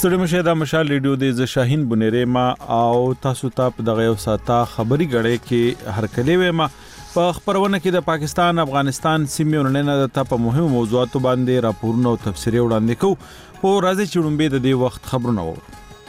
ستړي مشه د مشال ریډیو د شاهین بنيره ما او تاسو ته په دغه یو ساته خبري غړې کې هر کلی وې ما په خبرونه کې د پاکستان افغانستان سیمې ورننه د په مهمو موضوعاتو باندې راپورونه او تفسیري وړاندې کوو او راځي چې لومبه د دې وخت خبرونه وو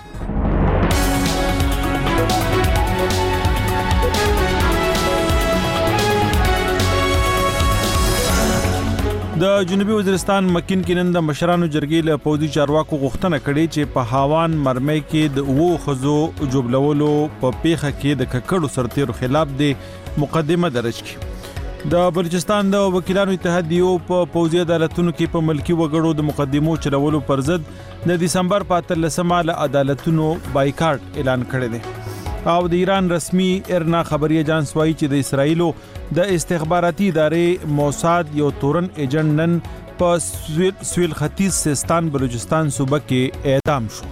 د جنوبي وزیرستان مکین کې نن د مشرانو جرګې له پوځي چارواکو غوښتنه کړې چې په هاوان مرمۍ کې د وو خزو جوړولو په پیخه کې د ککړو سرتیرو خلاف د مقدمه درج کړي د بلوچستان د وکیلانو اتحادیو په پوځي عدالتونو کې په ملکی وګړو د مقدمو چلولو پر ضد د دسمبر په 13 له عدالتونو بایکاټ اعلان کړی دی او د ایران رسمي ارنا خبري اجانس وايي چې د اسرایلو د استخباراتي ادارې موساد یو تورن ایجنټ نن په سویل ختیځ سیستان بلوچستان صوبه کې اعدام شو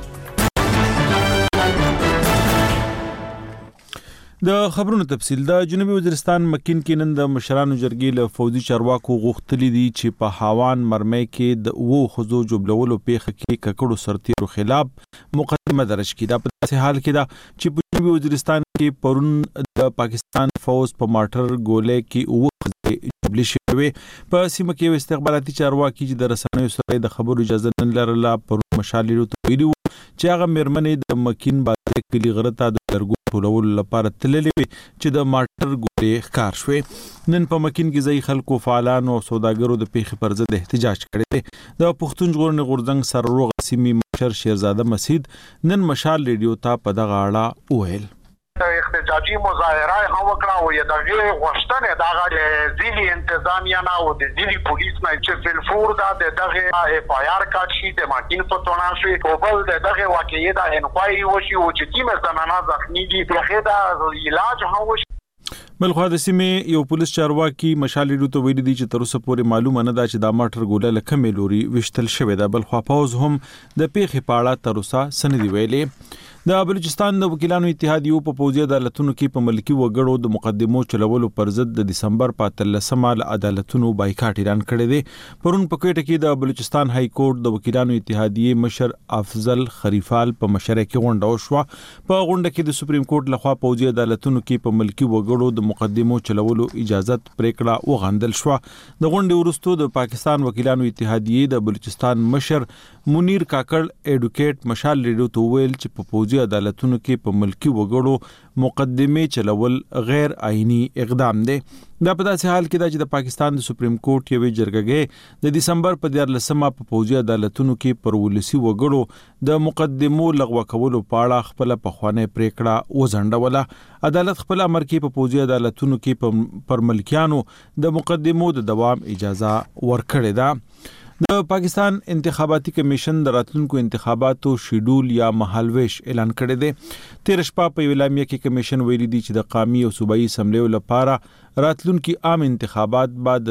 د خبرونو تفصیل د جنوبي وزیرستان مکین کې نن د مشرانو جرګې له فوجي چارواکو غوښتلي دي چې په هاوان مرمۍ کې د وو خزو جوړولو پیخه کې ککړو سرتیرو خلاف مقدمه درج کړي دا په داسې حال کې دا چې په جنوبي وزیرستان کې پرون د پاکستان فوج په ماټر ګولې کې وو جبلی شوی په سیمه کې استخباراتي چارواکي چې د رسنیو سره د خبرو اجازه نه لرله پر مشالې ته ویلي چې هغه مرمنې د مکین بازار کلی غرته د لرګو ټولول لپاره تللې چې د ماټر ګولې ښکار شوې نن په مکین کې ځای خلکو فعالانو او سوداګرو د پیښې پر ضد احتجاج کړی د پښتون ژغورنې غورځنګ سرروغ سیمې مشر شیرزاده مسعود نن مشال ریډیو ته په دغه اړه وویل احتجاجي مظاهره هم وکړه او دغه غوښتنه دغه ځینی انتظامیه نه او د ځینی پولیس نه چې فلفور دا دغه اف آی آر کارت شي د ماکین په تونه شي او بل دغه واقعي د انکوایري وشي او چې کومه زنانه زخمی دي دغه د علاج هم وشي بلخوا د سیمې یو پولیس چارواکي مشال ریډیو ته ویلي دي چې تر اوسه پورې معلومه نه ده چې دا ماټر ګوله له کومې لوري وشتل شوې ده بلخوا پوز هم د پیښې په اړه تر اوسه سندې ویلي د بلوچستان د وکیلانو اتحادیو په پوځي عدالتونو کې په ملکی وګړو د مقدمو چلولو پر ضد د دسمبر په 13 عدالتونو بایکاټ اعلان کړی دی پرون په کوټه کې د بلوچستان های کورټ د وکیلانو اتحادیې مشر افضل خریفال په مشره کې غونډه وشوه په غونډه کې د سپریم کورټ لخوا پوځي عدالتونو کې په ملکی وګړو د مقدمو چلولو اجازه پریکړه وغندل شو د غونډې وروسته د پاکستان وکیلانو اتحادیې د بلوچستان مشر منیر کاکړ اډوکیټ مشال ریډیو ته ویل چې په پوځي عدالتونو کې په ملکی وګړو مقدمه چلول غیر آئینی اقدام دی دا په داسې حال کې چې د پاکستان د سپریم کورټ یوې جرګې د دسمبر په 14 په پوځي عدالتونو کې پر ولسی وګړو د مقدمو لغوه کولو په اړه خپل پخوانه پریکړه وزنډوله عدالت خپل امر کې په پوځي عدالتونو کې پر ملکیانو د مقدمو د دوام اجازه ورکړې ده د پاکستان انتخاباتي کمیشن د راتلونکو انتخاباتو شیډول یا مهالويش اعلان کړی دی 13 شپه په اعلامیه کې کمیشن ویلي دی چې د قومي او صوبایي اسمبلیو لپاره راتلونکي عام انتخابات بعد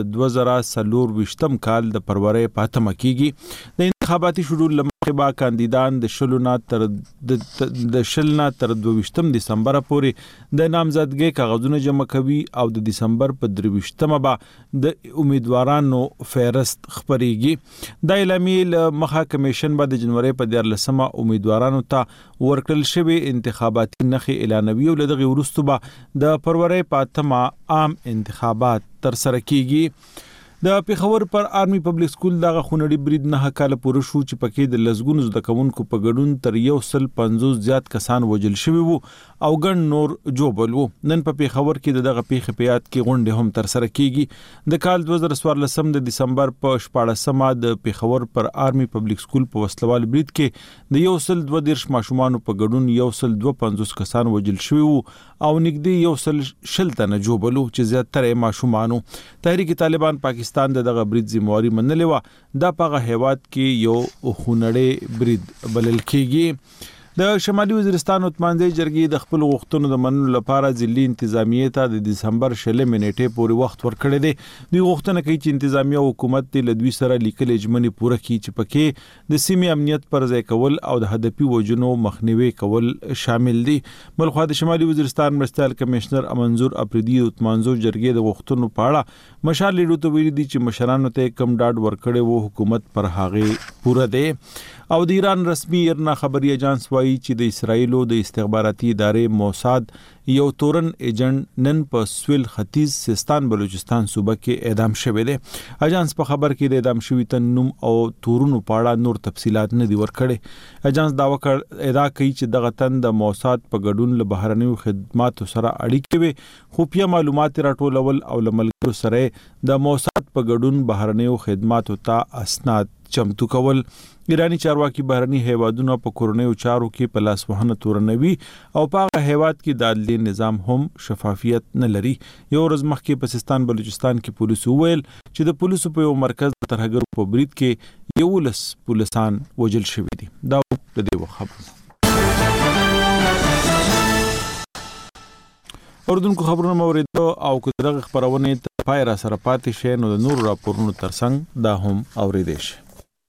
2024 کال د فروری په 8 کېږي د انتخاباتي شیډول لمخې کاندیدان د شلنا تر 22 دسمبر پورې د نامزدګۍ کاغذونه جمع کوي او د دسمبر په 23 به د امیدوارانو فهرست خبريږي د اعلامیه مخه کمیشن به د جنوري په 14 امیدوارانو ته ورکړل شوی انتخاباتي نخې اعلانوي او لدغه ورستو به د فروری په 8 عام انتخابات تر سره کیږي د پیښور پر آرمي پبلک سکول دغه خونړي برید نه کال پوره شو چې پکې د لزګونو زده کوونکو په ګډون تر 150 زیات کسان وژل شوي وو او ګڼ نور جوبل وو نن په پیښور کې دغه پیښې په یاد کې غونډه هم تر سره کیږي د کال 2014 د دسمبر په 14 د پیښور پر آرمي پبلک سکول په وسلوال برید کې د 122 ماشومان په ګډون 152 کسان وژل شوي وو او نږدې 100 تنه جوبلو چې زیاتره ماشومان تحریک طالبان پاکستان دغه برید ذمہواری منلې و دا په هیواد کې یو خونړی برید بلل کېږي د شمالي وزیرستان عثمانزی جرګې د خپل غوښتنو د منلو لپاره ځلي انتظامیې ته د دسمبر 16 نیټې پورې وخت ورکړی دی. دوی غوښتنه کوي چې انتظامیه حکومت له دوی سره لیکل اجمنې پوره کړي چې پکې د سیمې امنیت پر ځای کول او د هدفي وجنو مخنیوي کول شامل دي. بلخو د شمالي وزیرستان مرستیال کمشنر منظور اپریدي عثمانزو جرګې د غوښتنو په اړه مشال لیډو ته ویلي دي چې مشرانو ته کم ډاډ ورکړي وو حکومت پر هغه پوره دی. او د ایران رسمي ارنا خبري اجانس وایي چې د اسرایلو د استخباراتي ادارې موساد یو تورن ایجنټ نن په سویل ختیځ سیستان بلوچستان صوبه کې اعدام شوی دی. اجانس په خبر کې د اعدام شوی تن نوم او تورونو په اړه نور تفصيلات نه دي ورکړي. اجانس داوا کوي چې دغه تن د موساد په ګډون له بهرنیو خدماتو سره اړیکې وي، خفیه معلومات راټولول او له ملګرو سره د موساد په ګډون بهرنیو خدماتو ته اسناد چمتو کول. ایرانی چارواکي بهرني هیوادونو په کورونیو چارو کې په لاس وهنه تورنوي او په هغه هیواد کې د عدلي نظام هم شفافیت نه لري. یو ورځ مخکې په سیستان بلوچستان کې پولیسو ویل چې د پولیسو په یو مرکز د ترهګرو په برید کې 11 پولیسان وژل شوي دي. دا د دې خبرونه اردوونکو خبرونه موریدو او کدرغه خبرونه ته پای را سره پاتې شي نو د نور راپورونو ترڅنګ دا هم اوریدل شي.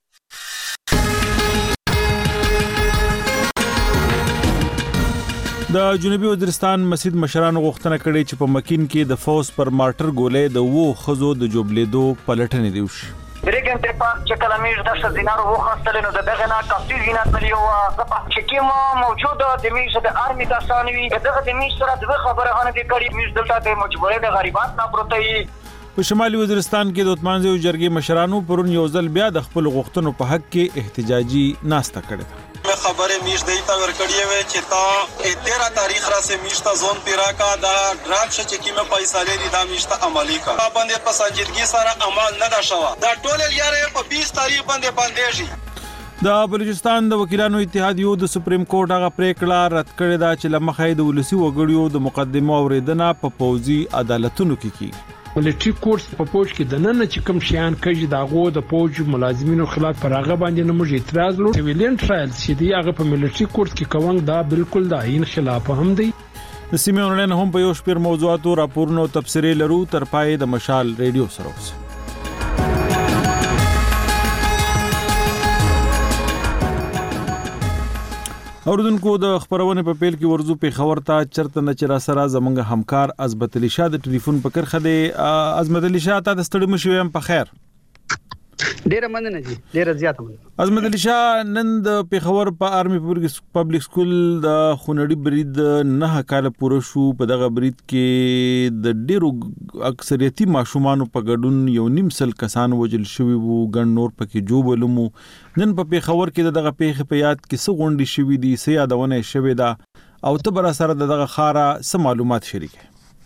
د جنوبي وزیرستان مسجد مشرانو غوښتنه کړې چې په مکین کې د فوز پر مارټر ګولې د وو خزو د جوبلیدو پلټنې دی وشي. درګن ته پاک چې کلمې د شذینارو وخاستل نو دغه نه کافي زینات مليو د چې کوم موجوده د میشه د ارمي تاسانوي دغه د میشه سره د خبره غنه د کړي میشه دلته د مجبورې د غریبات نه پروتې. په شمالي وزیرستان کې د عثمانزی جرګې مشرانو پرون یو ځل بیا د خپل غوښتنو په حق کې احتجاجي ناسته کړې. خبره میش دیتا ورکړی وي چې تا 13 تاریخ را سه میشتا زون پیرا کا دا ډراپ شې چې کیمه پیسې لري دا میشتا عملی کا باندې په سنجیدګي سره عمل نه دا شوا دا ټول یاره په 20 تاریخ باندې شي. د بلوچستان د وکیلانو اتحاد یو د سپریم کورټ هغه پریکړه رد کړې ده چې لمخې د ولسی وګړیو د مقدمه اوریدنه په پوزي عدالتونو کې کیږي. ملټری کورس په پوج کې د نن چې کوم شیان کوي داغو د پوج ملازمینو خلاف پر هغه باندې نه موږ اعتراض لرو. سیویلین ټرایل چې دی هغه په ملټری کورس کې کوم دا بالکل د عین خلاف هم دی. د سیمه اونلاین هم په یو شپږ موضوعاتو راپورونو تبصرې لرو تر پای د مشال ریډیو سره اوسه. اوردونکو د خبرونه په پیل کې ورزو په خبر ته چرته نه چر سره زمونږ همکار عظمت علي شاه د ټلیفون په کرخه دی. عظمت علي شاه ته د ستړي مشوي هم په خیر. ډیره مننه جی ډیره زیاته مننه. عظمت علي شاه نن د پیښور په آرمي پبلک سکول د خونړي برید نه کال پوره شو. په دغه برید کې د ډیرو اکثریتي ماشومان په ګډون یو نیم سل کسان وژل شوی وو ګڼ نور پکې جوړولمو. نن په پیښور کې دغه پیښه په یاد کې څه غونډې شوې دي څه یادونه شوې ده او ته بر سره دغه خاره څه معلومات شریکه.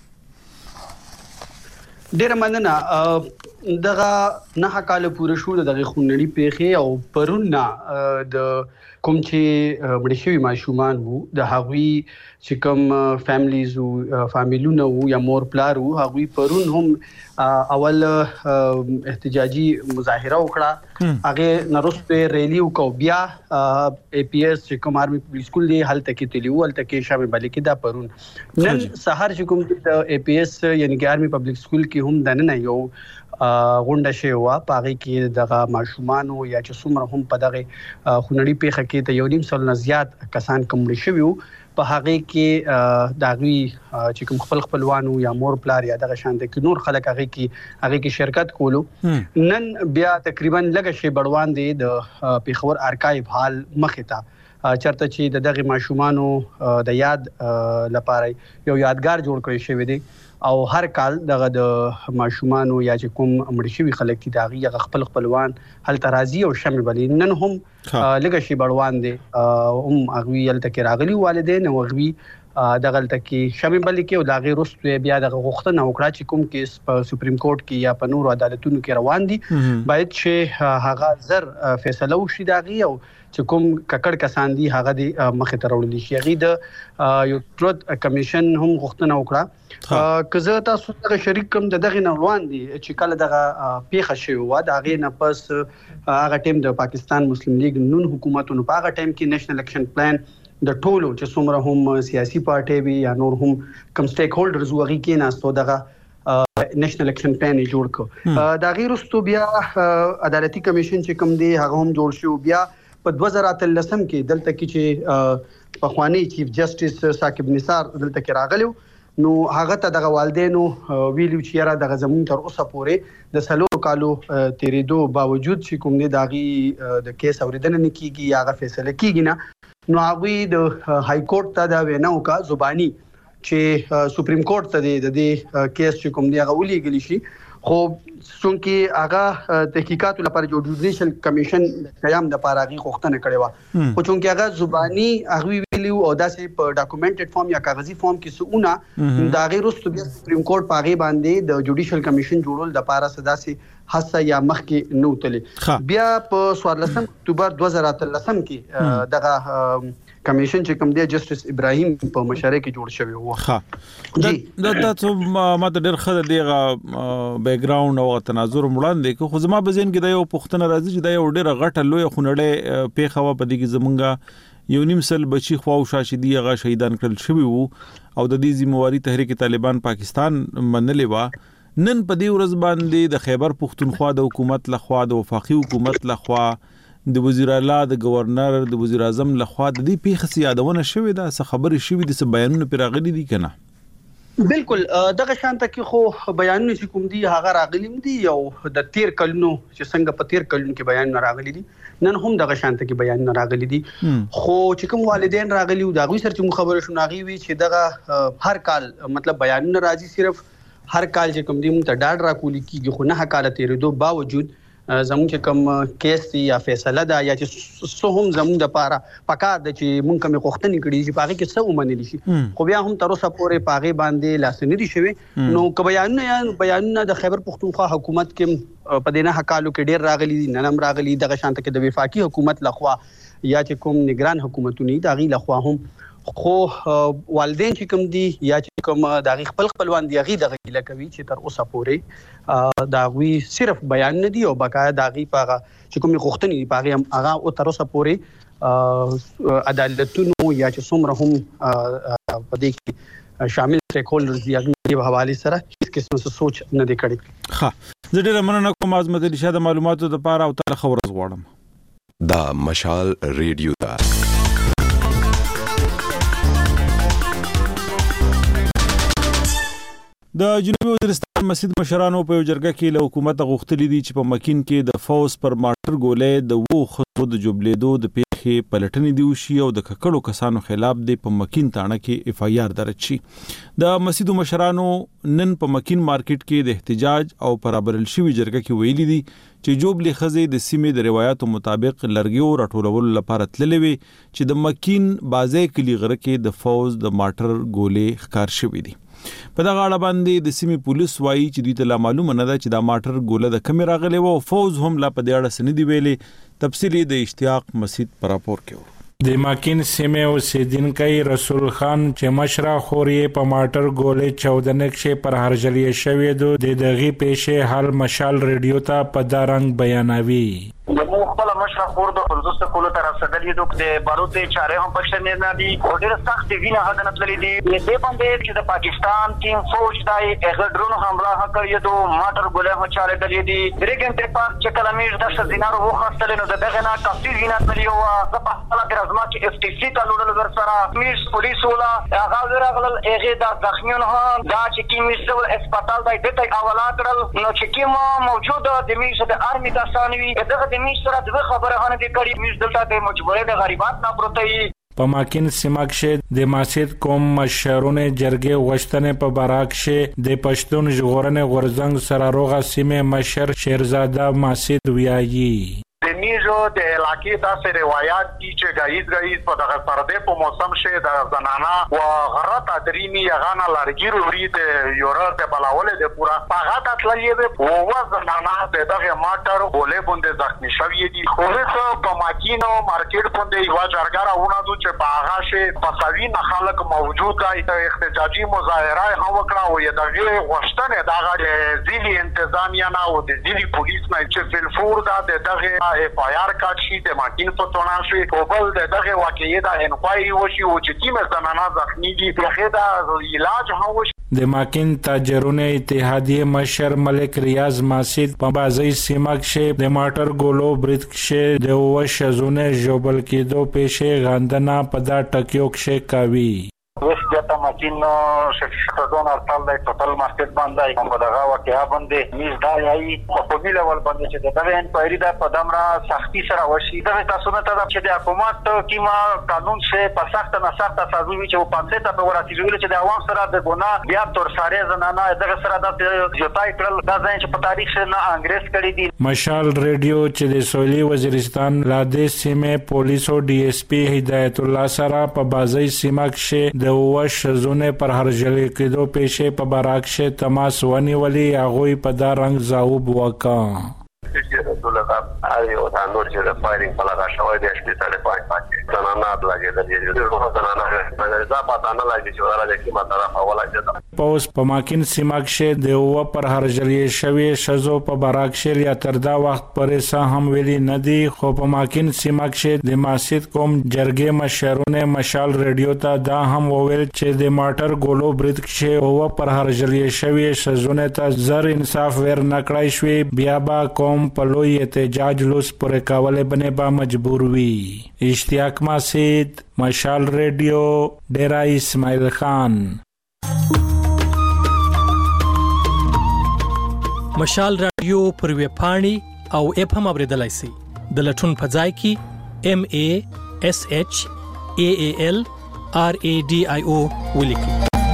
ډیره مننه. دغه نه کال پوره شو دغه خونړي پیښه او پرون د کوم چې مړ شوی ماشومان وو د هغوی چې کوم فیملیز او فامیلونه وو یا مور پلار وو هغوی پرون هم اول احتجاجي مظاهره وکړه. هغه نورسته ریلی وکاو بیا اي پي اس چې کوم آرمي پبلک سکول دی هلته کې تلیو هلته کې شامل بلکې دا پرون نن سحر چې کوم د اي پي اس یعنی کې آرمي پبلک سکول کې هم د نن یو غونډه شوی و پاره کې دغه ماشومانو یا چې څومره هم په دغه خونړي پیښه کې ته یو نیم سل نه زیات کسان کومړي شوی وو. په هغه کې داغوی چې کوم خپلوانو یا مور پلار یا دغه شان د نور خلک هغه کې شرکت کولو. نن بیا تقریبا لږ شی بړوان دي د پیښور ارکایو حال مخه ته چرته چې دغه ماشومانو د یاد لپاره یو یادګار جوړ کړی شوی دی او هر کال دغه د ماشومانو یا چې کوم مړ شوي خلک دي دغه خپلوان هلته راځي او شامل بلی. نن هم لږ شی بړوان دي هم هغوی هلته کې راغلي والدین او هغوی دغه هلته کې شامل بلی کې او د هغې وروسته بیا دغه غوښتنه وکړه چې کوم کیس په سپریم کورټ کې یا په نورو عدالتونو کې روان دي باید چې هغه زر فیصله وشي د هغې او چې کوم ککړ کسان دي هغه د مخې ته راوړل شي. هغې د یو ټروت کمیشن هم غوښتنه وکړه. که زه تاسو سره شریک کوم د دغې نه روان دي چې کله دغه پیښه شوې وه د هغې نه پس هغه ټایم د پاکستان مسلم لیگ نون حکومتونو په هغه ټایم کې نیشنل اکشن پلان د ټولو چې څومره هم سیاسي پارټي وي یا نور هم کم سټیک هولډرز وغي کې ناستو دغه نېشنل اکشن پلان جوړ کړ. دا غیر واستو بیا عدالتي کمیشن چې کوم دی هغه هم جوړ شو. بیا په 2013 کې دلته کې چې پخوانی چیف جسټس ثاقب نثار دلته کې راغلو نو هغه ته د والدینو ویلو چې را د زمون تر اوسه پورې د سلو کالو تیریدو باوجود چې کوم نه داغي د کیس اوریدنه نه کیږي یا غو فیصله کیږي نه نو هغه د های کورټ ته دا ویناو کا زبانی چې سپریم کورټ ته د دې کیس چې کوم دی هغه ولېګلی شي خو څونکه هغه تحقیقات لپاره جو جوډیشل کمیشن قیام د پاراغي غوښتنه کړې و خو څونکه هغه زبانی هغه ویلو او داسې په ډاکومنټډ فارم یا کاغذي فارم کې سونه دا غیر واستو بیا سپریم کورټ پاغي باندې د جوډیشل کمیشن جوړول د پارا صداسي حصہ یا مخ کې نو تلې. بیا په 14 اکتوبر 2013 کې دغه کمیشن چې کوم دی جسټس ابراهیم په مشره کې جوړ شوی و. دا څه ماته ډېر ښه دیغه بیک ګراوند او تناظر وړاندې خو زما په ذهن کې دا یو پوښتنه راځي چې دا یو ډېر غټه لوی خونړې پیښه و په دې کې زمونږ یو نیم سل بچی خو او شاشدي هغه شهیدان کړل شوی وو او د دې ذمہواری تحریک طالبان پاکستان منلې و. نن په دې ورځ باندې د خیبر پختونخوا د حکومت لخوا د وفاقي حکومت لخوا د وزیر اعلی د گورنر د وزیر اعظم لخوا د دې پیښې یادونه شوې ده څه خبرې شوې دي څه بیانونه پیراغلي دي کنه. بالکل دغه شانته کې خو بیانونه چې کوم دي هغه راغلي دي او د 13 کلونو چې څنګه په 13 کلونو کې بیان راغلي دي نن هم دغه شانته کې بیان راغلي دي خو چې کوم والدین راغلي دا غوي سره چې خبره شوناغي وي چې دغه هر کال مطلب بیانونه راځي صرف هر کال چې کوم دي مونږ ته ډاډ راکولي کیږي خو نه کال تیرېدو باوجود زموږ چې کوم کیس یا فیصله ده یا چې څه هم زموږ د پاره پکار د چې مونږ کوم غوښتنې کړې چې پاغي کې څه ومنل شي خو بیا هم تر اوسه پورې پاغي باندې لاسنې دي شوی نو بیانونه د خیبر پختونخوا حکومت کې په دینه حقالو کې ډیر راغلي دي نن هم راغلي دغه شانته کې د وفاقي حکومت لخوا یا چې کوم نگران حکومتونه دي غي لخوا هم خو والدین چې کوم دي یا چې کوم د خپلوان دي غي دغه لکوي چې تر اوسه پورې دا غوي صرف بیان نه دي او بقایا دغه پاغه چې کوم غوښتنې دي پاغه هغه او تر اوسه پورې عدالتونو یا چې څومره هم په دې کې شامل سټیک هولډرز دي هغه په حواله سره هیڅ قسم څه سوچ نه دی کړی. ښه زه ډېر مننه کوم عظمت علي شاه د معلوماتو لپاره او تل خبر غواړم. دا مشال ریډیو دا د جنوبي وزیرستان مسجد مشرانو په جرګه کې له حکومت غوښتلې دي چې په مکین کې د فوز پر ماټر ګولې د وو خطو د جوبلیدو د پیښې پلټنې دی وشي او د ککړو کسانو خلاف د په مکین تاڼه کې اف آی آر درج شي. د مسجد مشرانو نن په مکین مارکیټ کې د احتجاج او پرابرل شوی جرګه کې ویلي دي چې جوبلی خزې د سیمې د روایتو مطابق لرګیو راټولولو لپاره تللې وي چې د مکین بازه کلی غره کې د فوز د ماټر ګولې ښکار شوی دي. په دغه اړه باندې د سیمې پولیس وایي چې دوی ته لا معلومه نه ده چې دا ماټر ګوله د کمې راغلی و او فوز هم لا په دې اړه څه نه دي ویلي. تفصیلي د اشتیاق مسعود په راپور کې و. د ماکین سیمه اوسیدونکي رسول خان چې مشره خوري په ماټر ګولې 14 نقشې پر هرجلې شوې دو د دغه پیښې حل مشال ریډیو ته په دارنګ بیانوي. مو خپل مشره خور د خلوص کولو تر رسیدلې دوک د باروت چارې هم پښتنې نه دي او ډېر سخت وینه هغه نتلې دي دې باندې چې د پاکستان ټیم فوج دای هغه ډرون حمله کړی دو ماټر ګولې هم چارې دلې دي درې غنټې پات چې کلمې د 10 دینارو وخاستل نو دغه نه کافي وینه تللی او په خپل درځما چې اف ټي سي ته لوړل ورسره میس پولیس ولا هغه ورغلل هغه د ځخمیون هم دا چې کیمیس ډول هسپتال دای دته اولا کړل نو چې کیمه موجوده د میس د آرمي کسانوي دغه سره د خبره هانه د کړي میز دلته د مجبورې د غریبات نه پروتې. په ماکین سیماکشه د مسجد کوم مشرونه جرګه وشتنه په براکشه د پښتون ژغورنې غورځنګ سره روغه سیمه مشر شیرزاده مسجد ویایي د میزو د علاقې داسې روایت دي چې غایز په دغه پرده په موسم شه د زنانا او غرت ادرینی غانا لارګي وروړي د یورا د بلاولې د پورا هغه تللې او زنانا دغه ماټر ولې باندې ځخمي شوی دي خو څه په ماکینو مارکیټ باندې یو جرګه راونه چې په هغه شه پسوین خلک موجود دي احتجاجي مظاهره هم وکړه او دغه غوښتنه دغه ځینی انتظامیه نه او د ځینی پولیس نه چې فلفور دا دغه اف آی آر کارت شي د ماکین په تونان شي او بل دغه واقعي دا انکوایري وشي او چې کیمه زنانه زخمی دي هغه دا علاج هم وشي. د ماکین تاجرونو اتحادیه مشر ملک ریاض ماسید په بازی سیمه کې د ماټر ګولو برید کې د وشزونه جوبل کېدو پېښه غندنه په دا ټکیو کې کاوی. اوس دته ماکین شفیق زون ارتل د ټوټل مارکیټ باندې هم په دغه واقعیا باندې میز دا یي په ملي ول باندې چې دغه انکوایري دا په دمره سختي سره وشي. دا تاسو نه ته چې د حکومت کیما قانون شه په سخت نه سخت تاسو وی چې په 500 ته ورته ویل چې د عوام سره د ګناه بیا تر ساره زنانه دغه سره د جوتای کړل دا ځین چې په تاریخ سره نه انګريز کړی دي. مشال ریډیو چې د سویلي وزیرستان لاده سیمه پولیسو ډي اس پی هدایت الله سره په بازی سیمه کې د وش زونه پر هرجلې کېدو پېښه په باراکشه تماس ونیولې هغه په دا رنگ زاوب وکا. رسول الله علیه و سلم نور چې د فایرینګ په لاره شوی د شپږ پاکه زنانات لګیدل دي د زنانه دا پاتہ نه لګی چې ورته کی مطلب اوله چې پوس په ماکین سیماکشه د و پر هرجلې شوی شزو په باراکشه یا تر دا وخت پرې سه هم ویلي ندي خو په ماکین سیماکشه د ماسید کوم جرګې مشرونه مشال ریډیو ته دا هم وویل چې د ماټر ګولو برید کې و پر هرجلې شوی شزونه ته زر انصاف ور نکړای شوی بیا با کوم په لوی احتجاج لوس پر کاوله بنه با مجبور وی. اشتیاق ماسید مشال ریډیو ډیرا اسماعیل خان. مشال رادیو پر ویب پاڼې او اپ هم اوریدلای شئ. د لټون په ځای کې MASHALRADIO ولیکئ.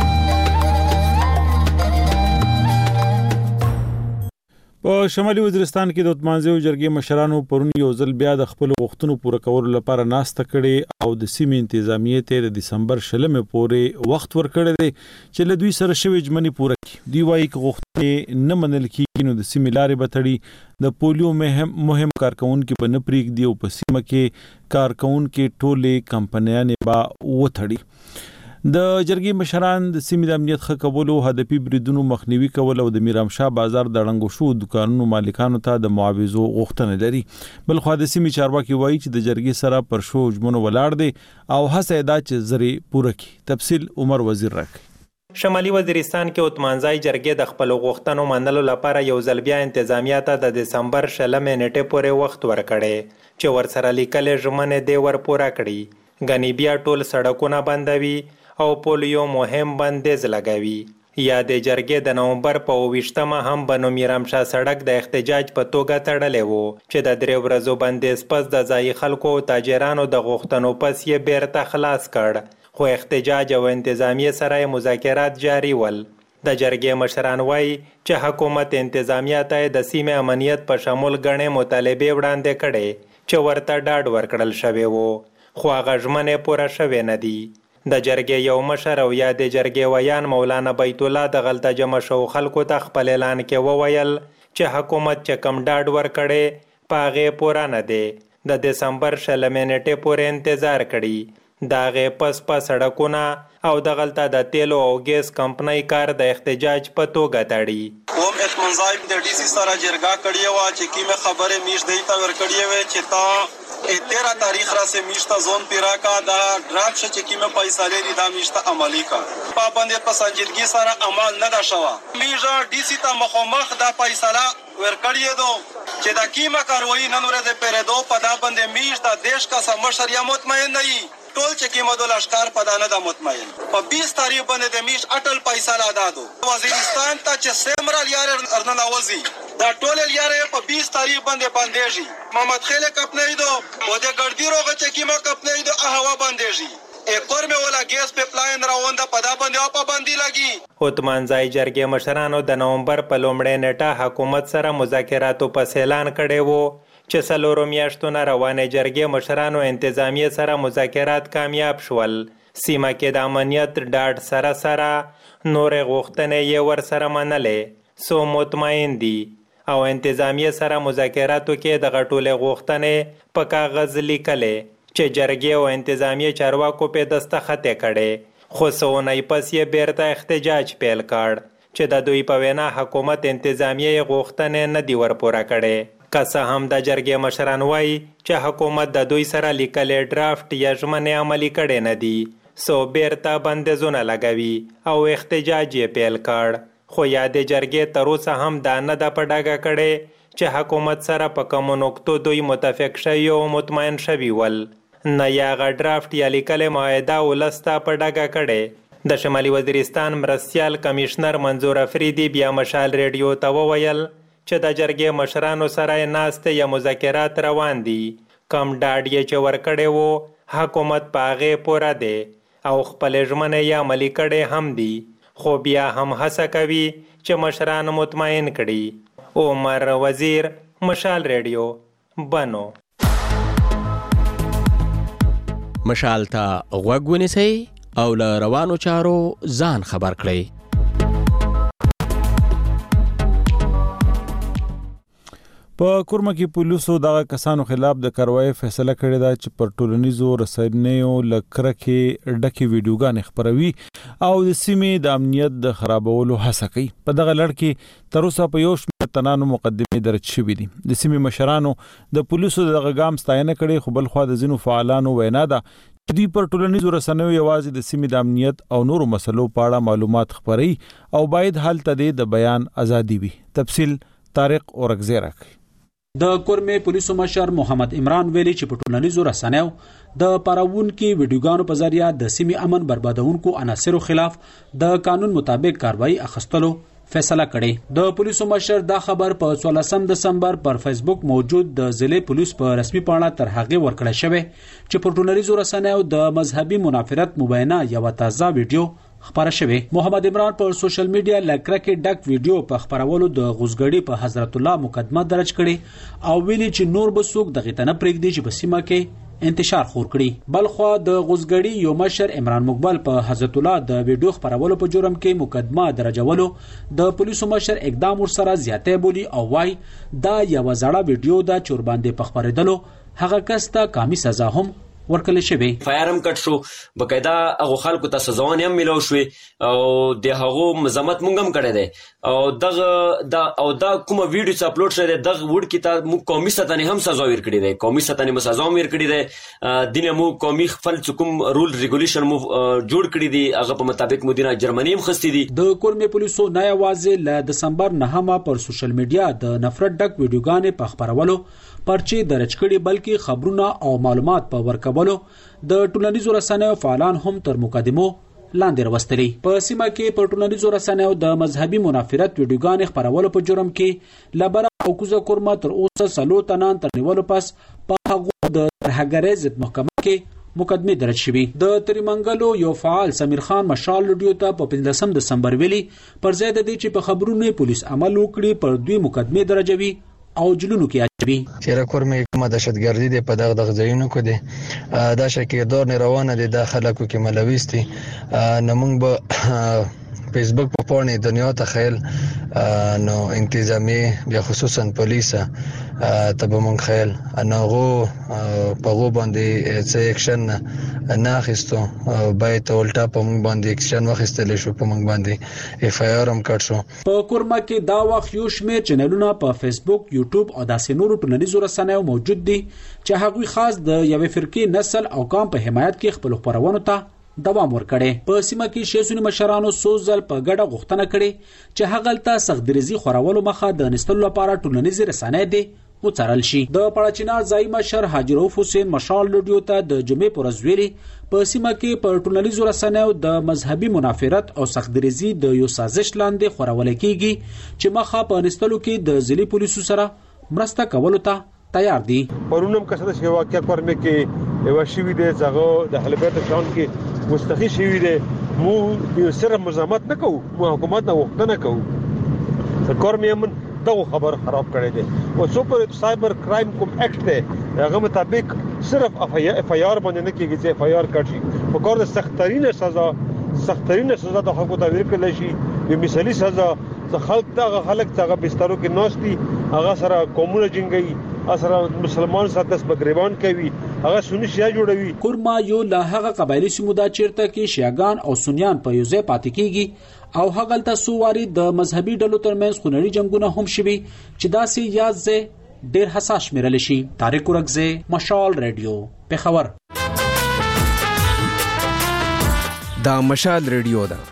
په شمالي وزیرستان کې د اتمانځو جرګې مشرانو پرون یو ځل بیا د خپل غوښتنو پوره کولو لپاره ناسته کړې او د سیمې انتظامیې ته د دسمبر 16 پورې وخت ورکړی دی چې له دوی سره شوی ژمنې پوره کړي. دوی وایي چې غوښتنې نه منل کېږي نو د سیمې لارې به تړي. د پولیو مهم کارکونکو په نه پرېږدي او په سیمه کې کارکونکو ټولې کمپنیانې به وتړي. د جرګې مشران د سیمې د امنیت ښه کولو هدفي بریدونو مخنیوي کول او د میرامشاه بازار د ړنګو شو دکانونو مالکانو ته د معاوضو غوښتنه لري. بل خو د سیمې چارواکي وایي چې د جرګې سره پر شو ژمنو ولاړ دي او هڅه دا چې زری پوره کړي. تفصیل عمر وزیر راکړي. شمالي وزیرستان کې اتمانځای جرګې د خپل غوښتنو منلو لپاره یو ځل بیا انتظامیه ته د دسمبر 16 نیټې پورې وخت ورکړی چې ورسره لیکلې ژمنې دی ور پوره کړي. غنی بیا ټول سړکونه بندوي او پولیو مهم بندیز لګوي. یا د جرګې د نومبر په 28مه هم بنو میرامشاه سړک د احتجاج په توګه تړلی و چې د 3 ورځو بندیز پس د ځایي خلکو او تاجرانو د غوښتنو پس یې بیرته خلاص کړ خو احتجاج او انتظامیه سره مذاکرات جاری ول. د جرګې مشران وایي چې حکومت انتظامیه ته د سیمې امنیت په شمول غنې مطالبه وړاندې کړي چې ورته ډاډ ورکړل شوی وو خو هغه ژمنې پوره شوې نه دي. د جرګې یو مشر او یا د جرګې ویان مولانا بیت الله د غلطه جمع شو خلکو ته خپل اعلان کې وویل چې حکومت چې کم ډاډ ورکړي پاغه پوره نه دی. د دسمبر 16 نیټې پورې انتظار کړي. داغه پس سړکونه او د غلطه د تیلو او ګیس کمپنۍ کار د احتجاج په توګه تړي. قوم اتمنځای د ډي سي سره جرګه کړی و چې کیمه خبره میش دی تا ور کړی و چې تا 13 تاریخ را سے میشتا زون پیرا کا دا ډراپ چې کیمه پیسې دی دا میشتا عملی کا پابند په سنجیدګي سره عمل نه دا شوا میجا ډي سي ته مخامخ دا پیسې ور کړی دو چې دا کیمه کاروي نن ورځ پرې دو پدا باندې میشتا دیش کا سمشر یا مطمئن نه ټول چې کیمه د لشکار پدانه د مطمئن په 20 تاریخ باندې د میش اٹل پیسې ادا دو وزیرستان ته چې سیمرال یار ارنناوزی دا ټول یار په 20 تاریخ باندې باندېږي محمد خیل کپنې دو او د ګردی روغه چې کیمه کپنې دو هوا باندېږي اکور مې ولا ګیس پایپ لاین راونده پدا باندې او پابندي لګي. اتمانځای جرګې مشرانو د نومبر په لومړۍ نیټه حکومت سره مذاکراتو په اعلان کړي وو چې څلورو میاشتو نه روانې جرګې مشرانو انتظامیه سره مذاکرات کامیاب شول. سیمه کې د امنیت ډاډ سره نور غوښتنې یې ور سره منلې سو مطمئن دي او انتظامیه سره مذاکراتو کې د غټولې غوښتنې په کاغذ لیکلې چې جرګې او انتظامیه چارواکو په دستخط کړي خو سونې پس یې بیرته احتجاج پیل کړ چې د دوی په وینا حکومت انتظامیه غوښتنې نه دی ورپوره کړي. که څه هم د جرګې مشران وایي چې حکومت د دوی سره لیکلې ډرافټ یا ژمنې عملي کړي نه دي، سو بیرته بندیزونه لګوي او احتجاج یې پیل کړ. خو یادې جرګې تر اوسه هم دا نه ده په ډاګه کړې چې حکومت سره په کومو نقطو دوی متفق شوي او مطمئن شوي ول، نه یې هغه ډرافټ یا لیکلې معاهده ولس ته په ډاګه کړې. د شمالي وزیرستان مرستیال کمیشنر منظور افریدي بیا مشال ریډیو ته وویل چې د جرګې مشرانو سره یې ناستې یا مذاکرات روان دي. کم ډاډ یې چې ورکړی و حکومت په هغې پوره دی او خپلې ژمنې یې عملي کړې هم دي، خو بیا هم هڅه کوي چې مشران مطمئن کړي. عمر وزیر، مشال ریډیو، بنو. مشال ته غوږ ونیسئ او له روانو چارو ځان خبر کړئ. په کورمه کې پولیسو دغه کسانو خلاف د کاروایی فیصله کړې ده چې پر ټولنیزو رسنیو لکرکې ډکې ویډیوګانې خپروي او د سیمې د امنیت د خرابولو هڅه کوي. په دغه لړ کې تر اوسه په یو شمېر تنانو مقدمې درج شوې دي. د سیمې مشرانو د پولیسو دغه ګام ستاینه کړې، خو بل خوا د ځینو فعالانو وینا ده چې دوی پر ټولنیزو رسنیو یوازې د سیمې د امنیت او نورو مسلو په اړه معلومات خپروي او باید هلته د بیان ازادي وي. تفصیل طارق اورکزی راکوي. د کورمه پولیسو مشر محمد عمران ویلي چې په ټولنیزو رسنیو د پاراونکو ویډیوګانو په ذریعہ د سیمې امن بربادونکو عناصرو خلاف د قانون مطابق کاروایی اخیستلو فیصله کړې. د پولیسو مشر دا خبر په 16 دسمبر پر فیسبوک موجود د ضلع پولیس په رسمي پاڼه تر هغه ورکړل شوی چې په ټولنیزو رسنیو د مذهبي منافرت مبینه یو تازه ویډیو خبره شوی. محمد عمران پر سوشل میډیا لکرکې ډک ویډیو په خبرولو د غوزګړی په حضرت الله مقدمه درج کړي او ویلي چې نور به څوک دغه تنه پرېږدي چې په سیمه کې انتشار خور کړي. بلخو د غوزګړی یو مشر عمران مقبل په حضرت الله د ویډیو خبرولو په جرم کې مقدمه درجولو د پولیسو مشر اقدام ور سره زیاته بولی او وای دا یو زړه ویډیو د چور باندې په خبرېدلو هغه کس ته قامي سزا هم ورکل شوی. فایرم کټ شو، بقاعده هغه خلکو ته سزاونه هم ملو شوې او د هغه مزمت مونږ هم کړی دی او دا کومه ویډیو چې اپلوډ شوی دی دغه وډ کې ته مو قومي ستنې هم سزا ورکړي دی، قومي ستنې مو سزا ورکړي دی. دینه مو قومي خپل کوم رول ریګولیشن مو جوړ کړی دی، هغه په مطابق مدینه جرمنی هم خستی دي. د کورمه پولیسو نه یوازې ل دسمبر 9 پر سوشل میډیا د نفرت ډک ویډیوګانې په خبرولو پرچې درج کړي، بلکې خبرونه او معلومات په ورکولو د ټولنیزو رسنیو فعالان هم تر مقدمو لاندې راوستلي. په سیمه کې په ټولنیزو رسنیو د مذهبي منافرت ویډیوګانې خبرولو په جرم کې لبره او کوزه کورمه تر اوسه 3 تنان تر نیولو پس په هغه د ترهګرۍ ضد محکمه کې مقدمه درج شوی. د تریمنګلو یو فعال سمیر خان مشال ریډیو ته په 15 دسمبر ویلي پر ځای د دې چې په خبرونو پولیس عمل وکړي پر دوی مقدمه درجوي او جلونو کې اچوي. چیرې کورمه کومه دهشتګردي دی په دغه ځایونو کې دی، دا شکه دور نه روانه دي د خلکو کې ملويستي نو موږ به فیسبوک په پورنی دنیا ته خیل نو انتظامی بیا خصوصا پولیس ته به مونږ خیل انغو په غو باندې څه اکشن نه اخیستو، باید ولټا په مونږ باندې اکشن واخیستل شو، په مونږ باندې اف آی آر هم کړ شو. په کورمه کې دا وخت یو شمېر چینلونه په فیسبوک، یوټیوب او داسې نورو ټولنیزو رسنیو موجود دي چې هغوی خاص د یوې فرقې نسل او قوم په حمایت کې خپل خبرونو ته دوام ورکړي. په سیمه کې شیسونی مشرانو سوزل په ګډه غوښتنه کړي چې هغلته سختدریزي خورولو مخه د نستلو لپاره ټولنیزې رسنۍ دي وڅارل شي. د پړچینار ځای مشر حاجی رؤف حسین مشال ریډیو ته د جمعې پر ورځ ویلي په سیمه کې په ټولنیزو رسنیو د مذهبي منافرت او سختدریزي د یو سازش لاندې خورول کیږي چې مخه په نستلو کې د ځلي پولیسو سره مرسته کولو ته تیار دي. پرونم کسره چې واقعیت پرمه کې یو شی دی زغه د حلبیت شان کې مستخی شوی دی، مو یو سره مزاحمت نه کوو، مو حکومت نه وختنه کوو. سرکار میمن دغه خبر خراب کړی دی او سپر سایبر کرائم کوم اکټ دی هغه مطابق صرف اف آی آر باندې نه کیږي چې اف آی آر کړي په کار د سخترینه سزا د حکومت ورکړل شي. به مثالی سزا د خلک څنګه بسترو کې ناشتي هغه سره کومونه جنګي اثر مسلمان ساتس بګریبان کوي هغه سنی شیا جوړوي. کورما یو له هغه قبایلی سیمو دا چیرته کې شیعاګان او سنیان په یو ځای پاتې کیږي او هغلته سوواري د مذهبي ډلو ترمنځ خونړي جنگونه هم شوي چې داسې یاد ځای ډیر حساس شمیرل شي. طارق ورکزه، مشال رادیو، پېښور. دا مشال رادیو ده.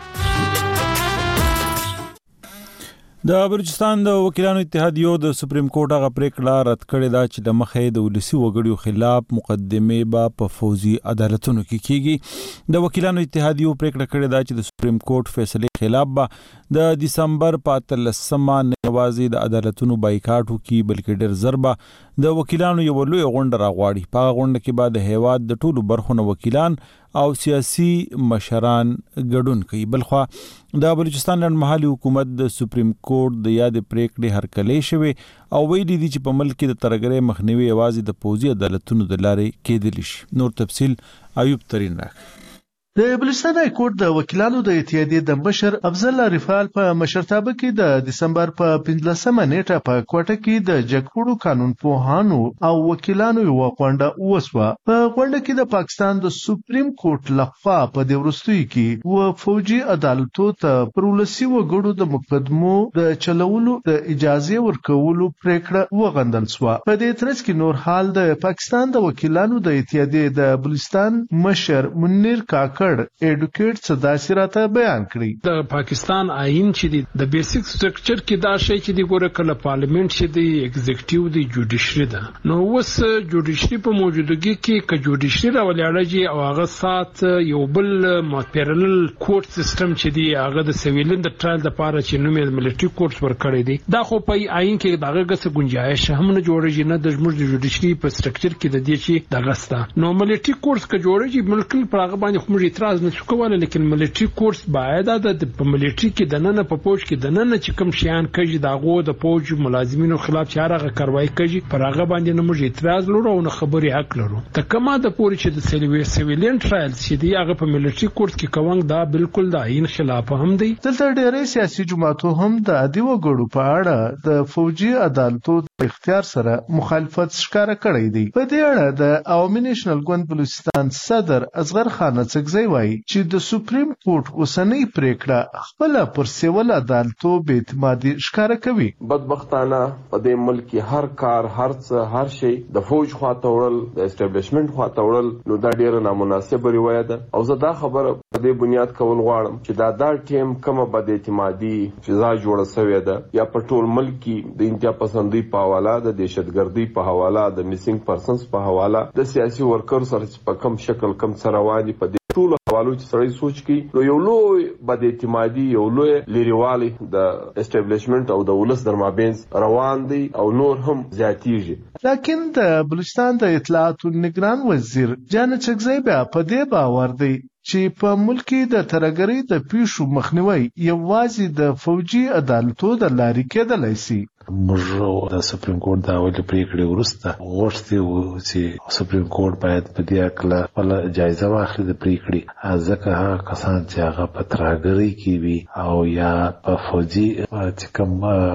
د بلوچستان د وکیلانو اتحادیو د سپریم کورټ هغه پریکړه رد کړې ده چې د مخې د ولسی وګړو خلاف مقدمه به په فوزي عدالتونو کې کیږي. د وکیلانو اتحادیو پریکړه کړې ده چې د سپریم کورټ فیصله خلاف به د دسمبر په 13مه نوازي د عدالتونو بایکاټ وکړي، بلکې ډېر ضربه د وکیلانو یو لوی غونډه راغواړي. په غونډه کې به د هیواد د ټولو برخو نه وکیلان او سیاسي مشران ګډون کوي. بلخوا د بلوچستان لنډمهالي حکومت د سپریم کورټ د یاد پریکړې هرکلی شوی او ویلي دي چې په ملک کې د ترګرې مخنیوي یوازې د پوځي عدالتونو د لارې کېدلی شي. نور تفصیل ایوب ترین راک. د بلوچستان های کورټ د وکیلانو د اتحادیې د مشر افضل عارفال په مشرتابه کې د دسمبر په 15مه نیټه په کوټه کې د جګپوړو قانون پوهانو او وکیلانو یو غونډه وسوه. په غونډه کې د پاکستان د سپریم کورټ لخوا په د وروستیو کې و فوجي عدالتو ته پر ولسی وګړو د مقدمو د چلولو د اجازه ورکولو پریکړه وغندل شوه. په دې ترڅ کې نور حال د پاکستان د وکیلانو د اتحادیې د بلوچستان مشر منیر کاکړ ایډوکیټ صداسي راته بیان کړی. د پاکستان آئین چې دی د بیسیک سټرکچر کې دا شی چې دی ګوره کله پارلیمنت چې دی ایگزیکټیو دی جوډیشری ده، نو وس جوډیشری په موجودګي کې ک جوډیشری راولېږي او هغه سات یو بل پیرالل کورټ سیستم چې دی هغه د سیویلین د ټرایل د پاره چې نوم یې ملټری کورټ ورکړی دی. دا خو په آئین کې دغه څه گنجائش هم نه جوړیږي، نه د جوډیشری په سټرکچر کې د دې چې دغه ستا نو ملټری کورټ ک جوړیږي ملک پر هغه باندې خو اعتراض نه کوله، لیکن ملټری کورس باید د ملټری کې د نن په پوج کې د نن چې کوم شیان کوي داغو د پوج ملازمینو خلاف چې هغه کاروایی کوي پر هغه باندې نه موږ اعتراض لرو او نه خبري حق لرو. ته کما د پوري چې د سیویلین ټرایل چې دی هغه په ملټری کورس کې کوم دا بالکل د عین خلاف هم دی. دلته ډېرې سیاسي جماعتو هم د عادي وګړو په اړه د فوجي عدالتو د اختیار سره مخالفت ښکاره کړی دی. په دې اړه د عوامي نېشنل ګوند بلوچستان صدر اصغر خان څګزی وایي چې د سپریم کورټ اوسنۍ پریکړه خپل پر سیول عدالتو بې اعتمادي ښکاره کوي. بدبختانه په دې ملک کې هر کار هر څه هر شی د فوج خواته وړل د اسټابلیشمنت خواته وړل، نو دا ډیره نامناسبه روایت ده. او زه دا خبره په دې بنیاد کول غواړم چې دا ټیم کومه بد اعتمادي فضا جوړه شوې ده یا په ټول ملک کې د انتها پسندۍ په حواله، د دهشتګردۍ په حواله، د میسنګ پرسنز په حواله، د سیاسي ورکر سره په کم شکل کم سرواني په ټول حوالو چې سړی سوچ کی نو یو لوی بد اعتمادي یو لوی لریوالي د اسټابلیشمنت او د ولس درمابینز روان دي او نور هم زیاتیږي. لکن د بلوچستان د اطلاعاتو نگران وزیر جان چګزی بیا په دې باور دی چې په ملک کې د ترګری د پیښو مخنیوي یوازې د فوجي عدالتو د لارې کېدلی شي. موږ د سپریم کورټ د اولې پریکړې وروسته غوښتي وو چې سپریم کورټ باید په دې اړه خپله جایزه واخلي د پریکړې، ځکه هغه کسان چې هغه په ترګری کې وي او یا په فوجي چې کوم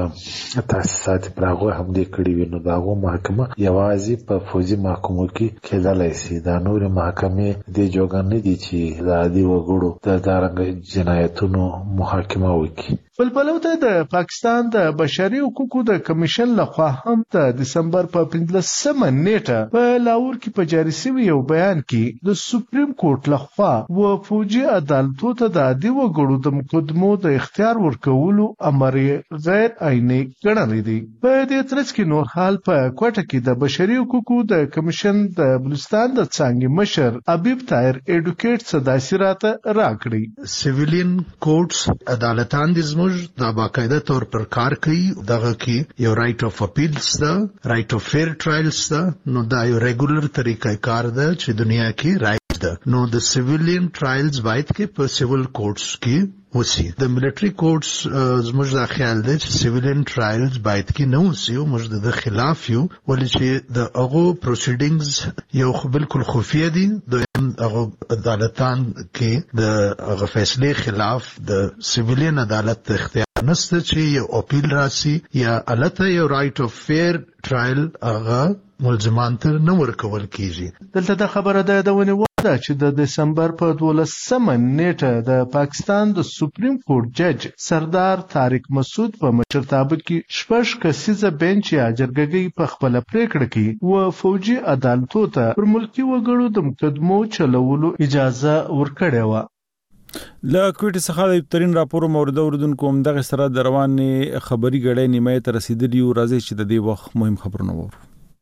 تاسیسات پر هغه حمله کړې وي نو د هغو محکمه یوازې په فوجي محکمو کې کېدلی شي. دا نورې محکمې دې جوګه نه دي چې د عادي وګړو د دارنګه جنایتونو محاکمه وکړي. بلبلوته د پاکستان د بشري حقوقو د کمیشن لخوا هم د دسمبر په 15مه نیټه په لاهور کې په جاری شوی یو بیان کې د سپریم کورټ لخوا و فوجي عدالتو ته د عادي وګړو د مقدمو د اختیار ورکولو امر غیر عیني ګڼلی دی. په دې ترڅ کې نور حال په کوټه کې د بشري حقوقو د کمیشن د بلوچستان د څانګې مشر حبیب طاهر ایډوکیټ صداسي راته راکړي. سیویلین کورټس عدالتان دي دا باقاعده طور پر کار کوي. دغه کې یو رائټ اف اپیلز ده، رائټ اف فیر ټرایلز ده، نو دا یو ریګولر طریقې کار ده چې دنیا کې رائټ ده. نو د سیویلین ټرایلز باید کې په سیویل کورټس کې وسی. د ملټری کورټس زموږ دا خیال دی چې سیویلین ټرایلز باید کې نه وسی، موږ د خلاف یو، ولې چې د هغو پروسیډینګز یو بالکل خفیه دي. د هغه عدالتان کې د هغه فیصلې خلاف د سیویلین عدالت اختیار نشته چې یو اپیل راسي یا الته یو رائټ اف فیر ټرایل هغه ملزمان ته نه ورکول کیږي. دلته د خبره ده ونې وده چې د دسمبر په 12 نیټه د پاکستان د سپریم کورټ جج سردار طارق مسعود په مشرتابه کې 6 کسیزه بنچ یا جرګګي په خپل پریکړه کې و فوجي عدالتو ته پر ملکی وګړو د مقدمو چلولو اجازه ورکړې و. له کوټ څخه د ترين راپور مورد اوردونکو هم دغه سره د روانې خبري غړې نیمه ته رسیدلی او راځي چې د دې وخت مهم خبرونه وو.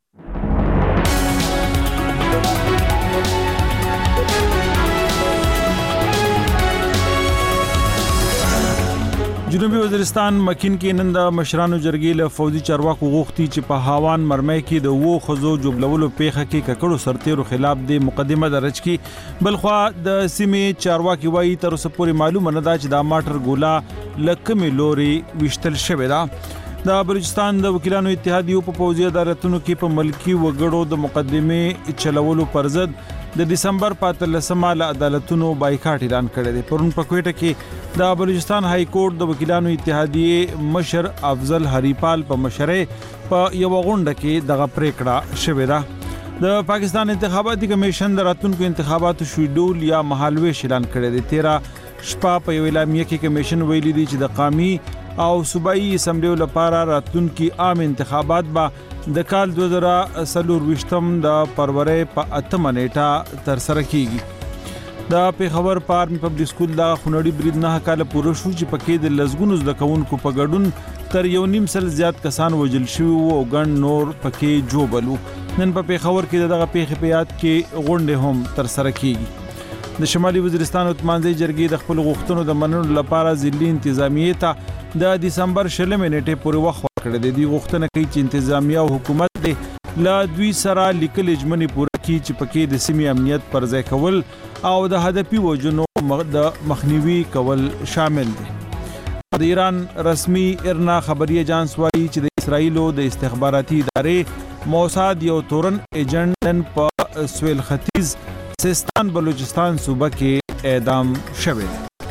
جنوبي وزیرستان مکین کې نن د مشرانو جرګې له فوجي چارواکو غوښتي چې په هاوان مرمۍ کې د وو خزو جوړولو پیښه کې ککړو سرتیرو خلاف د مقدمه درج کړي. بلخوا د سیمې چارواکي وایي تر اوسه پورې معلومه نه ده چې دا ماټر ګولا لکمې لوري وشتل شوې ده. د بلوچستان د وکیلانو اتحادیو په پوځي عدالتونو کې په ملکی وګړو د مقدمه چلولو پر ضد د دسمبر په 13 له عدالتونو بایکاټ اعلان کړی دی. پرون په کوټه کې د بلوچستان های کورټ د وکیلانو اتحادیې مشر افضل هریپال په مشرۍ په یو غونډه کې دغه پریکړه شوې ده. د پاکستان انتخاباتي کمیشن د راتلونکو انتخاباتو شیډول یا مهالويش اعلان کړی دی. 13 شپه په یو اعلامیه کې کمیشن ویلي دی چې د قومي او صوبایي اسمبلیو لپاره راتلونکي عام انتخابات به د کال 2024 د فروری په 8 نیټه تر سره کیږي. د پیښور په آرمي پبلک سکول د خونړي برید 9 کال پوره شو چې پکې د لزګونو زده کوونکو په ګډون تر 1.5 زیات کسان وژل شوي او ګڼ نور پکې جوړبلو. نن په پیښور کې دغه پیښې په یاد کې غونډه هم تر سره کیږي. د شمالي وزیرستان او تمانځي جرګې د خپل غوښتنو د منلو لپاره ځلې انتظامیه ته د دسمبر 16 نیټې پورې وخت ورکړی دی. دوی غوښتنه کوي چې انتظامیه او حکومت د لا دوی سره لیکل اجمنې پوره کړي چې پکې د سیمې امنیت پر ځای کول او د هدفي وجنو د مخنیوي کول شامل دي. د ایران رسمي ارنا خبري اجانس وایي چې د اسرایلو د استخباراتي ادارې موساد یو تورن ایجنټ په سویل ختیځ سیستان بلوچستان صوبه کې اعدام شوی.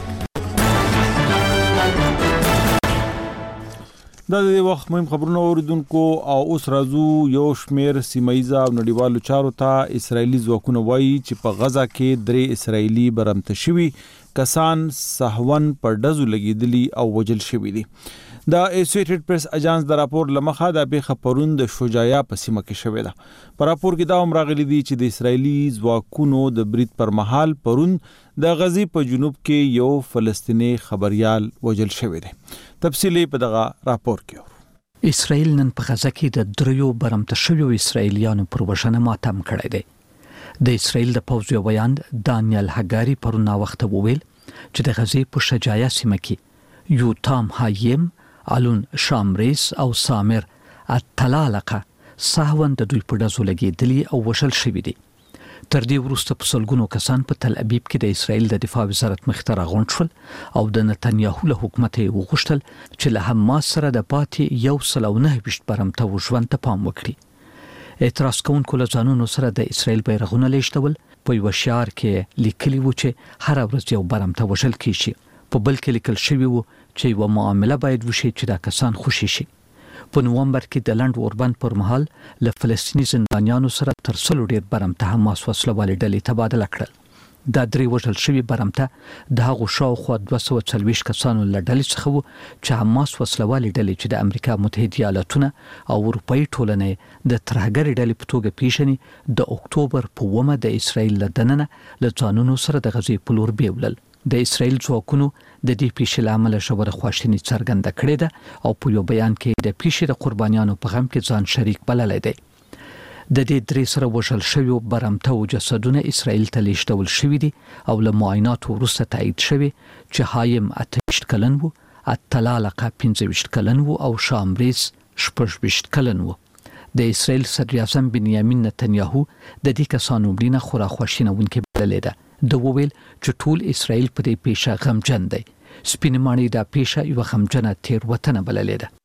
دا د وخت مهم خبرونه اوریدونکو او اوس راځو یو شمیر سیمایي او نړیوالو چارو ته. اسرایلی ځواکونه وایي چې په غزا کې 3 اسرایلی برمته شوي کسان سهون پر ډزو لګیدلی او وجل شوي دي. د اسوسییټډ پریس اجانس د راپور لمخه د پیښه پرون د شجاعیا په سیمه کې شوې ده. په راپور کې دا هم راغلي دي چې د اسرایلی ځواکونو د برید پر مهال پرون د غزي په جنوب کې یو فلسطینی خبريال وجل شوی دی. تفصیلی په دغه راپور کې. اسرائیل نن په غزا کې د 3 برمته شویو اسرایلیانو پر وژنه ماتم کړی دی. د اسرائیل د پوځ ویاند دانیل هګاری پرون وخت وویل چې د غزي په شجاعیا سیمه کې یو تام هایم الون شامریس او سامر اتلالقه سهون د دوی په ډزو لګیدلی او وشل شوی دي. تر دې وروسته په سلګونو کسان په تل ابیب کې د اسرائیل د دفاع وزارت مختره غونډ شول او د نتنیاهو له حکومت وغوښتل چې له حماس سره د پاتې 109 برمته وژوند ته پام وکړي. اعتراض کوونکو له ځانونو سره د اسرائیل بیرغونه لیږدول. په یو شعار کې لیکلي و چې هر ورځ یو برمته وژل کیږي. په بل کې لیکل شوی و چې یو معامله باید وشي چې دا کسان خوشي شي. په نومبر کې د لند اوربند پر مهال له فلسطیني زندانیانو سره تر 100 ډیر برمته حماس وسلوالې ډلې تبادله کړل. دا 3 وژل شوي برمته د هغو شاوخوا 240 کسانو له ډلې څخه وو چې حماس وسلوالې ډلې چې د امریکا متحده ایالاتونه او اروپאי ټولنې د ترهګرې ډلې په توګه پیژني د اکتوبر په 1 د اسرائیل له دننه له ځانونو سره د غزې په لور بیولل. د اسرائیل ځواکونو د دې پیښې له امله ژوره خواشیني څرګنده کړې ده او په یو بیان کې د پیښې د قربانیانو په غم کې ځان شریک بللی دی. د دې 3 سره وژل شویو برمته او جسدونه اسرائیل ته لیږدول شوي دي او له معایناتو وروسته تایید شوي چې هایم 28 کلن وو، اتلالقه 15 کلن وو او شامریس 16 کلن وو. د اسرائیل صدر اعظم بنیامین نتنیاهو د دې کسانو مړینه خورا خواشینونکې بللې ده. د وویل چې ټول اسرائیل په دې پیښه غمجن دی. سپین ماڼۍ دا پیښه یو غمجنه تیروتنه بللې ده.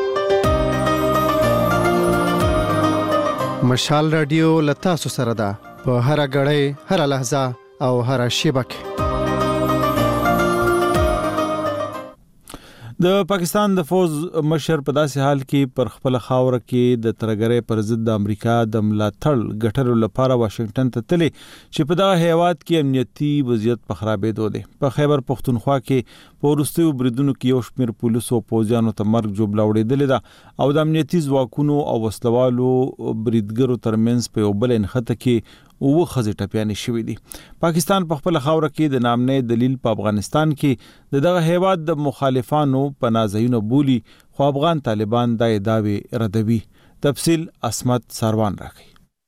مشال رادیو لتاسو سره ده په هر غړې هر لحظه او هر شیبه کې. د پاکستان د فوز مشر په داسې حال کې پر خپل خاوره کې د ترګرې پر ضد د امریکا د ملاتړ ګټلو لپاره واشنگټن ته تللی چې په دغه هیواد کې امنیتي وضعیت په خرابېدو دی. په خیبر پختونخوا کې په وروستیو بریدونو کې یو شمېر پولیسو او پوځیانو ته مرګ ژوبله وړېدلې ده او د امنیتي ځواکونو او وسلوالو بریدګرو ترمنځ په یو بل نښته کې اوه ښځې ټپیانې شوي دي. پاکستان په خپله خاوره کې د نامنۍ دلیل په افغانستان کې د دغه هیواد د مخالفانو پناه ځایونه بولي، خو افغان طالبان دا ادعاوې ردوي. تفصیل عصمت ساروان راکوي.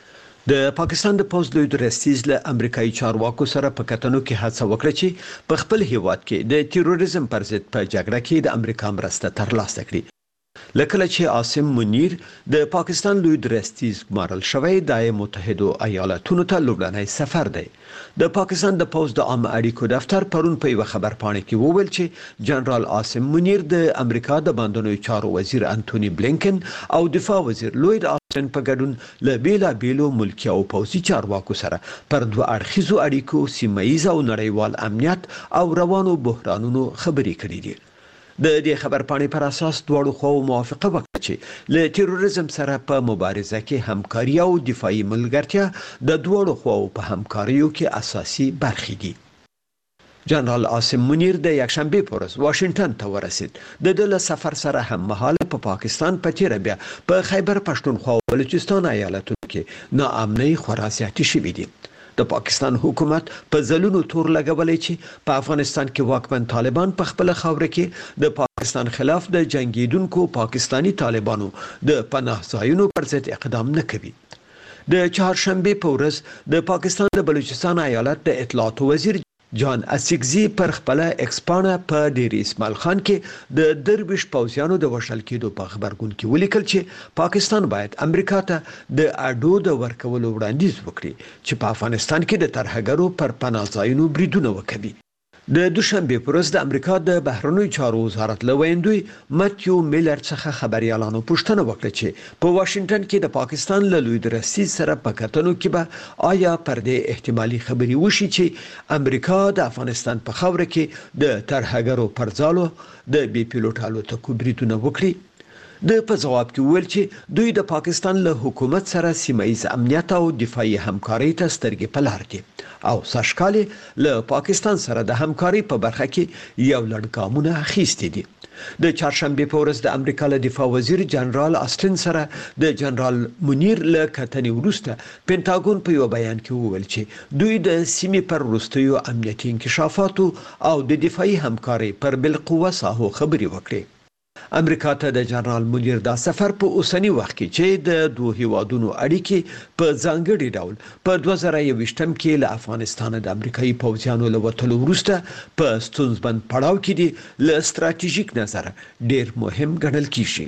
د پاکستان د پوز لوی درستیز له امریکایي چارواکو سره په کتنو کې هڅه وکړه چې په خپل هیواد کې د تیروریزم پر ضد په جګړه کې د امریکا مرسته ترلاسه کړي. لکه چې عاصم منیر د پاکستان لوی درستیز ګمارل شوی د متحده ایالاتونو ته لومړنی سفر دی. د پاکستان د پوز د عامه اړیکو دفتر پرون په یو خبرپاڼه کې وویل چې جنرال عاصم منیر د امریکا د بهرنیو چارو وزیر انټونی بلینکن او دفاع وزیر لوید آسټن په ګډون له بیلابیلو ملکي او پوځي چارواکو سره پر دوه اړخیزو اړیکو، سیمه ییز او نړیوال امنیت او روانو بحرانونو خبرې کړې دي. د دې خبرپاڼې پر اساس دواړو خواو موافقه وکړه چې له تیروریزم سره په مبارزه کې همکاري او دفاعي ملګرتیا د دواړو خواو په همکاریو کې اساسي برخې دي. جنرال عاصم منیر د یکشنبه په ورځ واشنگټن ته ورسید. د ده له سفر سره هم مهاله په پاکستان په تیره بیا په خیبر پښتونخوا او بلوچستان ایالتونو کې ناامنۍ خورا زیاتې شوې دي. د پاکستان حکومت په ځلونو تور لګولې چې په افغانستان کې واکمن طالبان په خپل خاوره کې د پاکستان خلاف د جنگیدونکو پاکستانی طالبانو د پناه ځایونو پر ضد اقدام نه کوي. د چهارشنبه په ورځ د پاکستان د بلوچستان ایالت د اطلاعات وزیر جان اسیکزی پر خپل ایکسپانه په ډیر اسماعیل خان کې د درویش پوځیانو د وشل کېدو په خبرګون کې ولیکل چې پاکستان باید امریکا ته د اډو د ورکولو وړاندیز وکړي چې په افغانستان کې د ترهګرو پر پناه ځایونو بریدونه وکړي. د دوشنبه پر ورځ د امریکا د بهرنیو چارو وزارت لویندوی ماتیو میلر څخه خبريالانو پوښتنه وکړه چې په واشنگټن کې د پاکستان له لوی درستیز سره په کتنو کې به آیا پر دې احتمالي خبري وشي چې امریکا د افغانستان په خاوره کې د ترهګرو پر ځالو د بي پیلوټ الوتکو بریدونه وکړي. د په جواب کې ویل چې دوی د پاکستان له حکومت سره سیمه‌ییز امنیت او دفاعي همکاري ته سترګې په لار دي او ساشکالي له پاکستان سره د همکاري په برخه کې یو لړ ګامونه اخیستي دي. د چهارشنبه په ورځ د امریکا له دفاع وزیر جنرال آسټن سره د جنرال منیر له کتنې وروسته پینټاګون په یو بیان کې وویل چې دوی د سیمې پر وروستیو امنیتي انکشافاتو او د دفاعي همکاري پر بالقوه ساحو خبري وکړي. امریکا ته د جنرال منیر دا سفر په اوسنی وخت کې چې د دوه هیوادونو اړیکې په ځانګړي ډول په 2021 کې له افغانستان د امریکایي پوځیانو له وټلو وروسته په ستونزمن پړاو کې دي له ستراتیژیک نظر ډیر مهم ګڼل کیږي.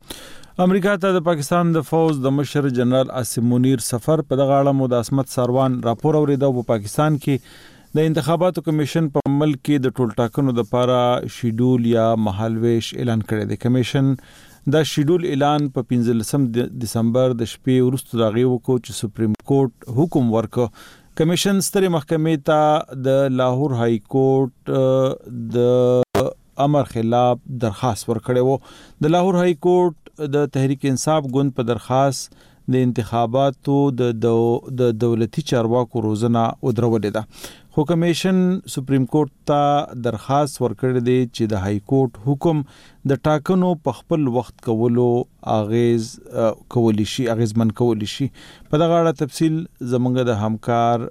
امریکا ته د پاکستان د فوز د مشر جنرال عاصم منیر سفر په دغه اړه مو د عصمت ساروان راپور اوریدو. په پاکستان کې د انتخاباتو کمیشن په ملک کې د ټول ټاکنو لپاره شیډول یا مهالویش اعلان کړی دی. کمیشن دا شیډول اعلان په 15 دسمبر د شپې وروسته راغی وکړو چې سپریم کورټ حکم ورکړ. کمیشن سترې محکمې ته د لاهور های کورټ د امر خلاف درخواست ورکړی وو. د لاهور های کورټ د تحریک انصاف ګوند په درخواست د انتخاباتو د دولتي چارواکو روزنه ودرولې ده، خو کمیشن سپریم کورټ ته درخواست ورکړی دی چې د های کورټ حکم د ټاکنو په خپل وخت کولو اغیزمن کولی شي. په دغه اړه تفصیل زمونږ د همکار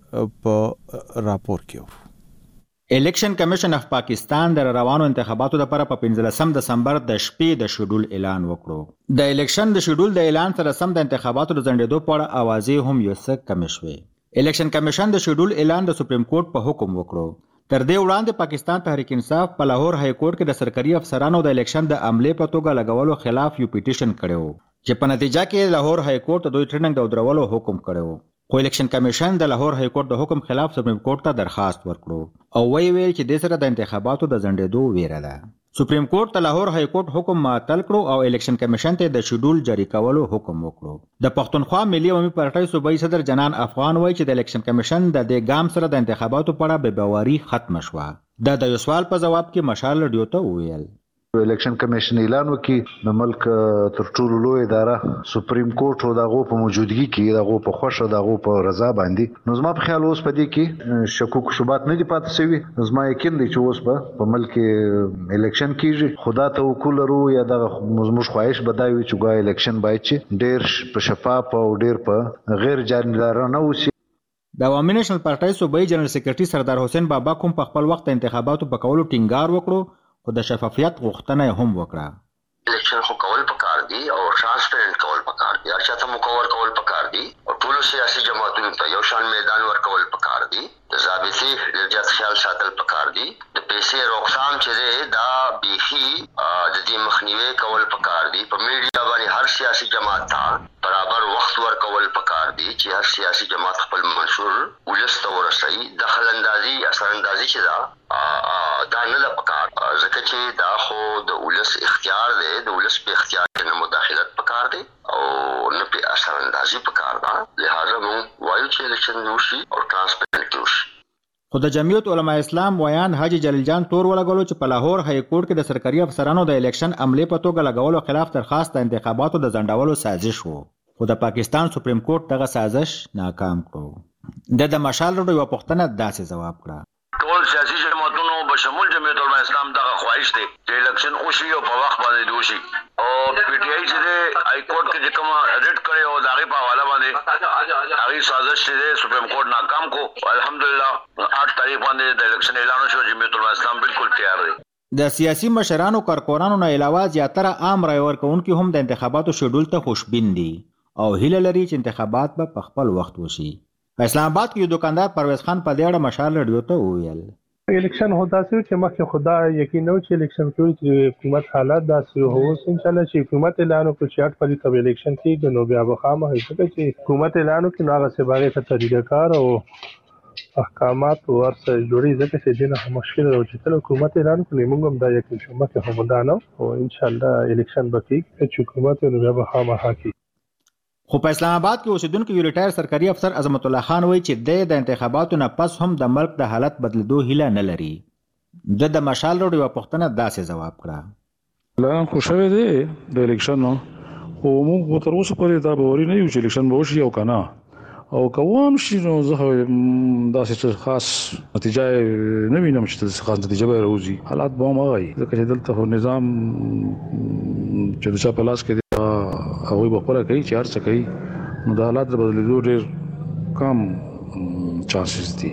په راپور کې اورو. الیکشن کمیشن اف پاکستان د روانو انتخاباتو لپاره په 15 دسمبر د شپې د شیډول اعلان وکړو. د الیکشن د شیډول د اعلان سره سم د انتخاباتو د ځنډېدو په اړه اوازې هم یو څه کمې شوې. الیکشن کمیشن د شیډول اعلان د سپریم کورټ په حکم وکړو. تر دې وړاندې پاکستان تحریک انصاف په لاهور های کورټ کې د سرکاري افسرانو د الیکشن د عملې په توګه لګولو خلاف یو پیټیشن کړو چې په نتیجه کې لاهور های کورټ د دوی ټریننګ د درولو حکم کړو. خو الیکشن کمیشن د لاهور های کورټ د حکم خلاف سپریم کورټ ته درخواست ورکړو او ویل چې د سره د انتخاباتو د ځنډېدو ویره ده. سپریم کورټ د لاهور های کورټ حکم معطل کړو او الیکشن کمیشن ته د شیډول جاری کولو حکم وکړو. د پښتونخوا ملي عوامي پارټۍ صوبایي صدر جنان افغان وایي چې د الیکشن کمیشن د دې ګام سره د انتخاباتو په اړه بې باوري ختم شوه. د یو سوال په جواب کې مشال رادیو ته وویل الیکشن کمیشن اعلان وکړي د ملک تر ټولو لوی اداره سپریم کورټ او دغه په موجودګي کې دغه په خوښه دغه په رضا باندې نو زما په خیال اوس په دې کې شکوک شوبات نه دي پاتې شوي. زما یقین دی چې اوس په ملک الیکشن کېږي. خدا توکل لرو یا دغه موږ خواهش بدایو چې ګویا الیکشن باید چې ډېر په شفاف او ډېر په غیر جانبدارانه وشي. د عوامي نېشنل پارټۍ صوبایي جنرال سیکریټري سردار حسین بابا کوم په خپل وخت انتخاباتو په کولو ټینګار وکړو خو د شفافیت غوښتنه هم وکړه. الیکشن خو کول پکار دي او ترانسپیرنٹ کول پکار دي. هر چاته مکور کول پکار دي او ټول سیاسي جماعتونو ته یو شان میدان ورکول پکار دي. د ضابطې لږه خیال ساتل پکار دي. د پیسې روکثام چې دا بيخي د دې مخنیوي کول پکار دي. په میډیا باندې هر سیاسي جماعت ته برابر وخت ورکول پکار دي چې هر سیاسي جماعت خپل منشور ولست ورسي. دخل اندازي اثر اندازي چې دا نه د پکار ځکه چې دا خو د ولس اختیار دی. د ولس په اختیار کې نه مداخلت پکار دی او نه په اثر اندازي پکار ده. لہذا موږ وایو چې الیکشن وشي او ترانسپیرنټ وشي. خو د جمعیت علما اسلام ویان حاجی جلیل جان تور ولګولو چې په لاهور های کورټ کې د سرکاري افسرانو د الیکشن عملې په توګه لګولو خلاف درخواست د انتخاباتو د ځنډولو سازش وو خو د پاکستان سپریم کورټ دغه سازش ناکام کړو. د مشال روډ یو پوښتنه داسې جواب کړه. ټول سیاسي جماعتونو بشمول جمعیت علما اسلام دغه خواهش دی چې الیکشن وشي او په وخت باندې وشي او پی ټی آی چې های کورټ کې کوم ریټ کړي او دغه په حواله باندې هغه سازش چې سپریم کورټ ناکام کو. الحمدلله 8 تاریخ باندې د الیکشن اعلان شو. جمعیت علما اسلام بالکل تیار دی. د سیاسي مشرانو کارکونانو نه علاوه زیاتره عام رای ورکوونکي هم د انتخاباتو شیډول ته خوشبین دي او هیله لري چې انتخابات به په خپل وخت وشي. په اسلام آباد کې یو دکاندار پرویز خان په دې اړه مشال رادیو ته وویل الیکشن هو داسې چې مخکې خدا یقین نو چې الیکشن کوي چې حکومت حالات داسې هو ان شاء الله چې حکومت اعلان وکړي چې 8 فروری ته الیکشن کیږي نو بیا به خامه هیڅ چې حکومت اعلان وکړي نو هغه څه باندې ته طریقه کار او احکامات ورسره جوړي ځکه چې دینه مشکل او چې حکومت اعلان کړي موږ هم دا یقین شو مکه هم دا نو او ان شاء الله الیکشن به کیږي چې حکومت نو بیا به خامه حقي. خو په اسلام آباد کې اوسیدونکو یو ریټایر سرکاري افسر عظمت الله خان وایي چې د انتخاباتو نه پس هم د ملک د حالت بدلېدو هیله نه لري. د مشال روډ یو پوښتنه داسې جواب کړه. لا خوشاله دی د الیکشن او موږ تر اوسه پورې دا باوري نه یو چې الیکشن به وشي او کنه او کوم شي نو زه داسې خاص نتیجه نه وینم چې خاص نتیجه به راوځي. حالات به هم هغه ځکه چې دلته نظام چې د چا په لاس کې هغه به خپل کوي چې هر څه کوي نو د حالات د بدلېدو ډېر کم چانسز دي.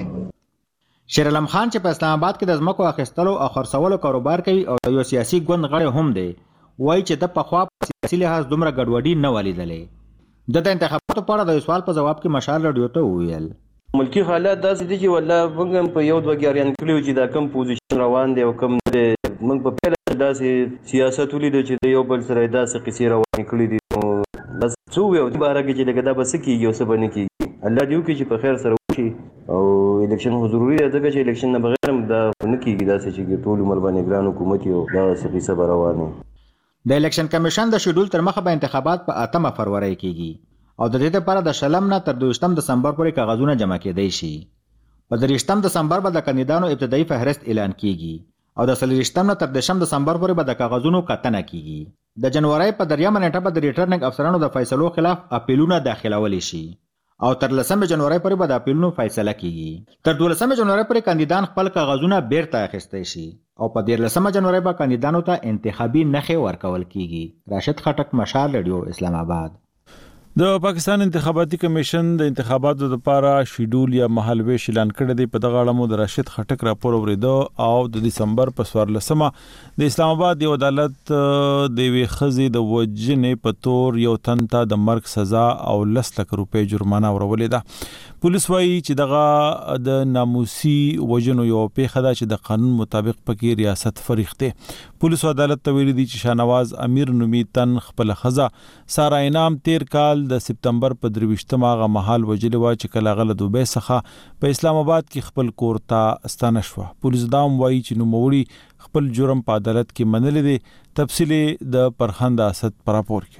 شیر علم خان چې په اسلام آباد کې د ځمکو اخیستلو او خرڅولو کاروبار کوي او یو سیاسي ګوند غړی هم دی وایي چې د پخوا په سیاسي لحاظ دومره ګډوډي نه ولیدلې. د انتخاباتو په اړه د سوال په جواب کې مشال رادیو ته وویل ملکی حالات داسې دي چې والله موږ په یو دوه ګاریان کړیو چې دا کم پوزیشن روان دی او کم نه موږ په پیل داسې سیاست ولید چې یو بل سره داسې قصې روان کړې دي نو بس څو یو د بهر کې چې لګدا بس کیږي او څه باندې کیږي. الله دې وکړي چې په خیر سره وشي او الیکشن خو ضروري دی ځکه چې الیکشن نه بغیر هم دا نه کیږي داسې چې ټول عمر باندې ګران حکومت یو دا څه قصه روانه. د الیکشن کمیشن د شیډول تر مخه به انتخابات په 8 فروری کیږي او د دې لپاره د شلم نه تر 2 دسمبر پورې کاغذونه جمع کېدای شي. په 3 دسمبر به د کاندیدانو ابتدایي فهرست اعلان کیږي او د 30 نه تر 10 دسمبر پورې به د کاغذونو کتنه کیږي. د جنوري په 3 نیټه به د ریټرنینګ افسرانو د فیصلو خلاف اپیلونه داخلول شي او تر 10 جنوري پورې به د اپیلونو فیصله کیږي. تر 12 جنوري پورې کاندیدان خپل کاغذونه بیرته اخیستای شي او په 13 جنوري به کاندیدانو ته انتخابي نخې ورکول کیږي. راشد خټک، مشال رادیو، اسلام آباد. د پاکستان انتخاباتي کمیشن د انتخاباتو لپاره شیډول یا مهالویش اعلان کړی دی. په دغه اړه مو د راشد خټک راپور اوریدو او د دسمبر په 14مه د اسلام آباد یو عدالت د وی خزې د وجنې په تور یو تن ته د مرګ سزا او 10 لک روپۍ جرمانه ورولې ده. پولیس وایي چې دغه د ناموسي وجنو یو پیښه ده چې د قانون مطابق پکې ریاست فریخته. پولیس عدالت ته ویلي دي چې شاهنواز امیر نومي تن خپل خزه سارا انعام تیر کال د سپتمبر په 23مه غ مهال وجلې و چې کله غله دوبه څخه په اسلام آباد کې خپل کور ته ستانه شو. پولیس دام وایي چې نوموړي خپل جرم په عدالت کې منلې دي. تفصیل د پرخند اسد پر راپور کې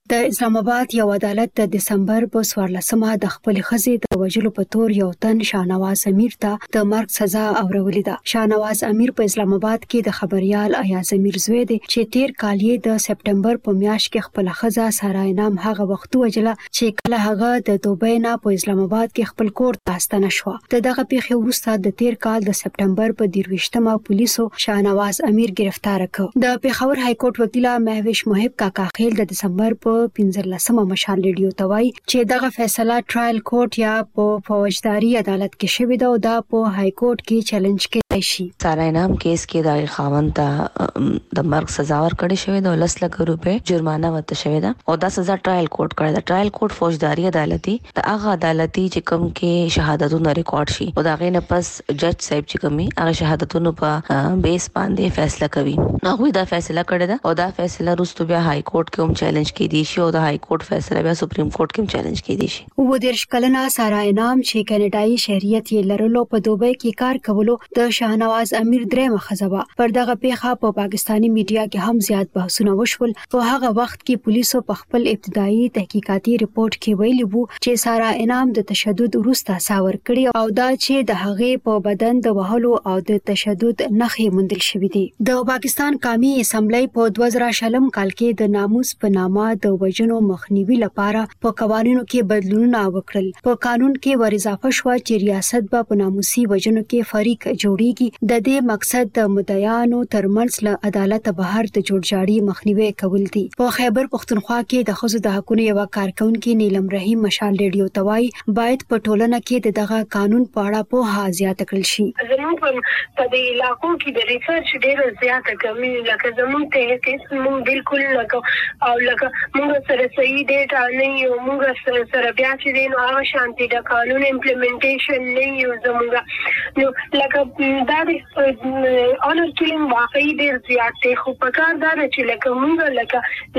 د اسلام آباد یو عدالت د دسمبر په 14مه د خپل خزې د وجلو په تور یو تن شاهنواز امیر ته د مرګ سزا اورولې ده. شاهنواز امیر په اسلام آباد کې د خبريال ایاز امیر زوی دی چې تیر کال یې د سپټمبر په میاشت کې خپل خزه سارا انعام هغه وخت وجله چې کله هغه د دوبۍ نه په اسلام آباد کې خپل کور ته ستنه شو. دغه پیښه وروسته د تیر کال د سپټمبر په 23مه پولیسو شاهنواز امیر گرفتار کړ. د پیښور های کورټ وکیل مهوش محب کاکا خیل د دسمبر په 15مه مشال ریډیو ته وایي چې دغه فیصله ټرایل کورټ یا په فوجداري عدالت کې شوې ده او دا په های کورټ کې چیلنج کېدای شي. سارا انعام کیس کې د خاوند ته د مرګ سزا ورکړې شوې ده، 10 لک روپے جرمانه ورته شوې ده او دا سزا ټرایل کورټ کړی ده. ټرایل کورټ فوجداري عدالتي د هغه عدالتي چې کوم کې شهادتونه ریکارډ شي او دا غینه پس جج صاحب چې کومي هغه شهادتونو په بیس باندې فیصله کوي. هغه دا فیصله کړی ده او دا فیصله وروسته بیا های کورټ کې هم چیلنج کېدی شي او د های کورټ فیصله بیا سپریم کورټ کې هم چیلنج کېدی شي. و د شکلنا سارا انعام چې کینیډایي شهریت یې لرلو په دوبۍ کې کار کولو د شاهنواز امیر درېمه خزبه پر دغه پیښه په پاکستانی میډیا کې هم زیات بحثونه وشول. په هغه وخت کې پولیسو په خپل ابتدایي تحقیقاتي ریپورت کې ویلي وو چې سارا انعام د تشدد وروسته ساور کړی او دا چې د هغې په بدن د وهلو او د تشدد نښې موندل شوې دي. د پاکستان قومي اسمبلی په 2000 کال کې د ناموس په نامه د وژنو مخنیوي لپاره په قوانینو کې بدلونونه وکړل. په قانون کې ور اضافه شو چې ریاست به په ناموسي وژنو کې فریق جوړیږي. د دې مقصد د مدعیانو ترمنځ له عدالت بهر د جوړجاړي مخنیوي کول دي. په خیبر پختونخوا کې د ښځو د حقوقو یو کارکونکو نیلم رحیم مشال ریډیو ته وایي باید په ټولنه کې دغه قانون په اړه پوهه زیاته کړل شي. زموږ په دې علاقو کې د ریسرچ ډیره زیاته کمی لکه زموږ ته هیڅ موږ بالکل لکه او لکه موږ سره صحیح ډیټا نه یو، موږ سره بیا چې دی نو هغه شانتي د قانون امپلیمنټیشن نه یو زموږ نو لکه دا د اونر کیلینګ واقعي ډیر زیات دی. خو په کار دا چې لکه موږ لکه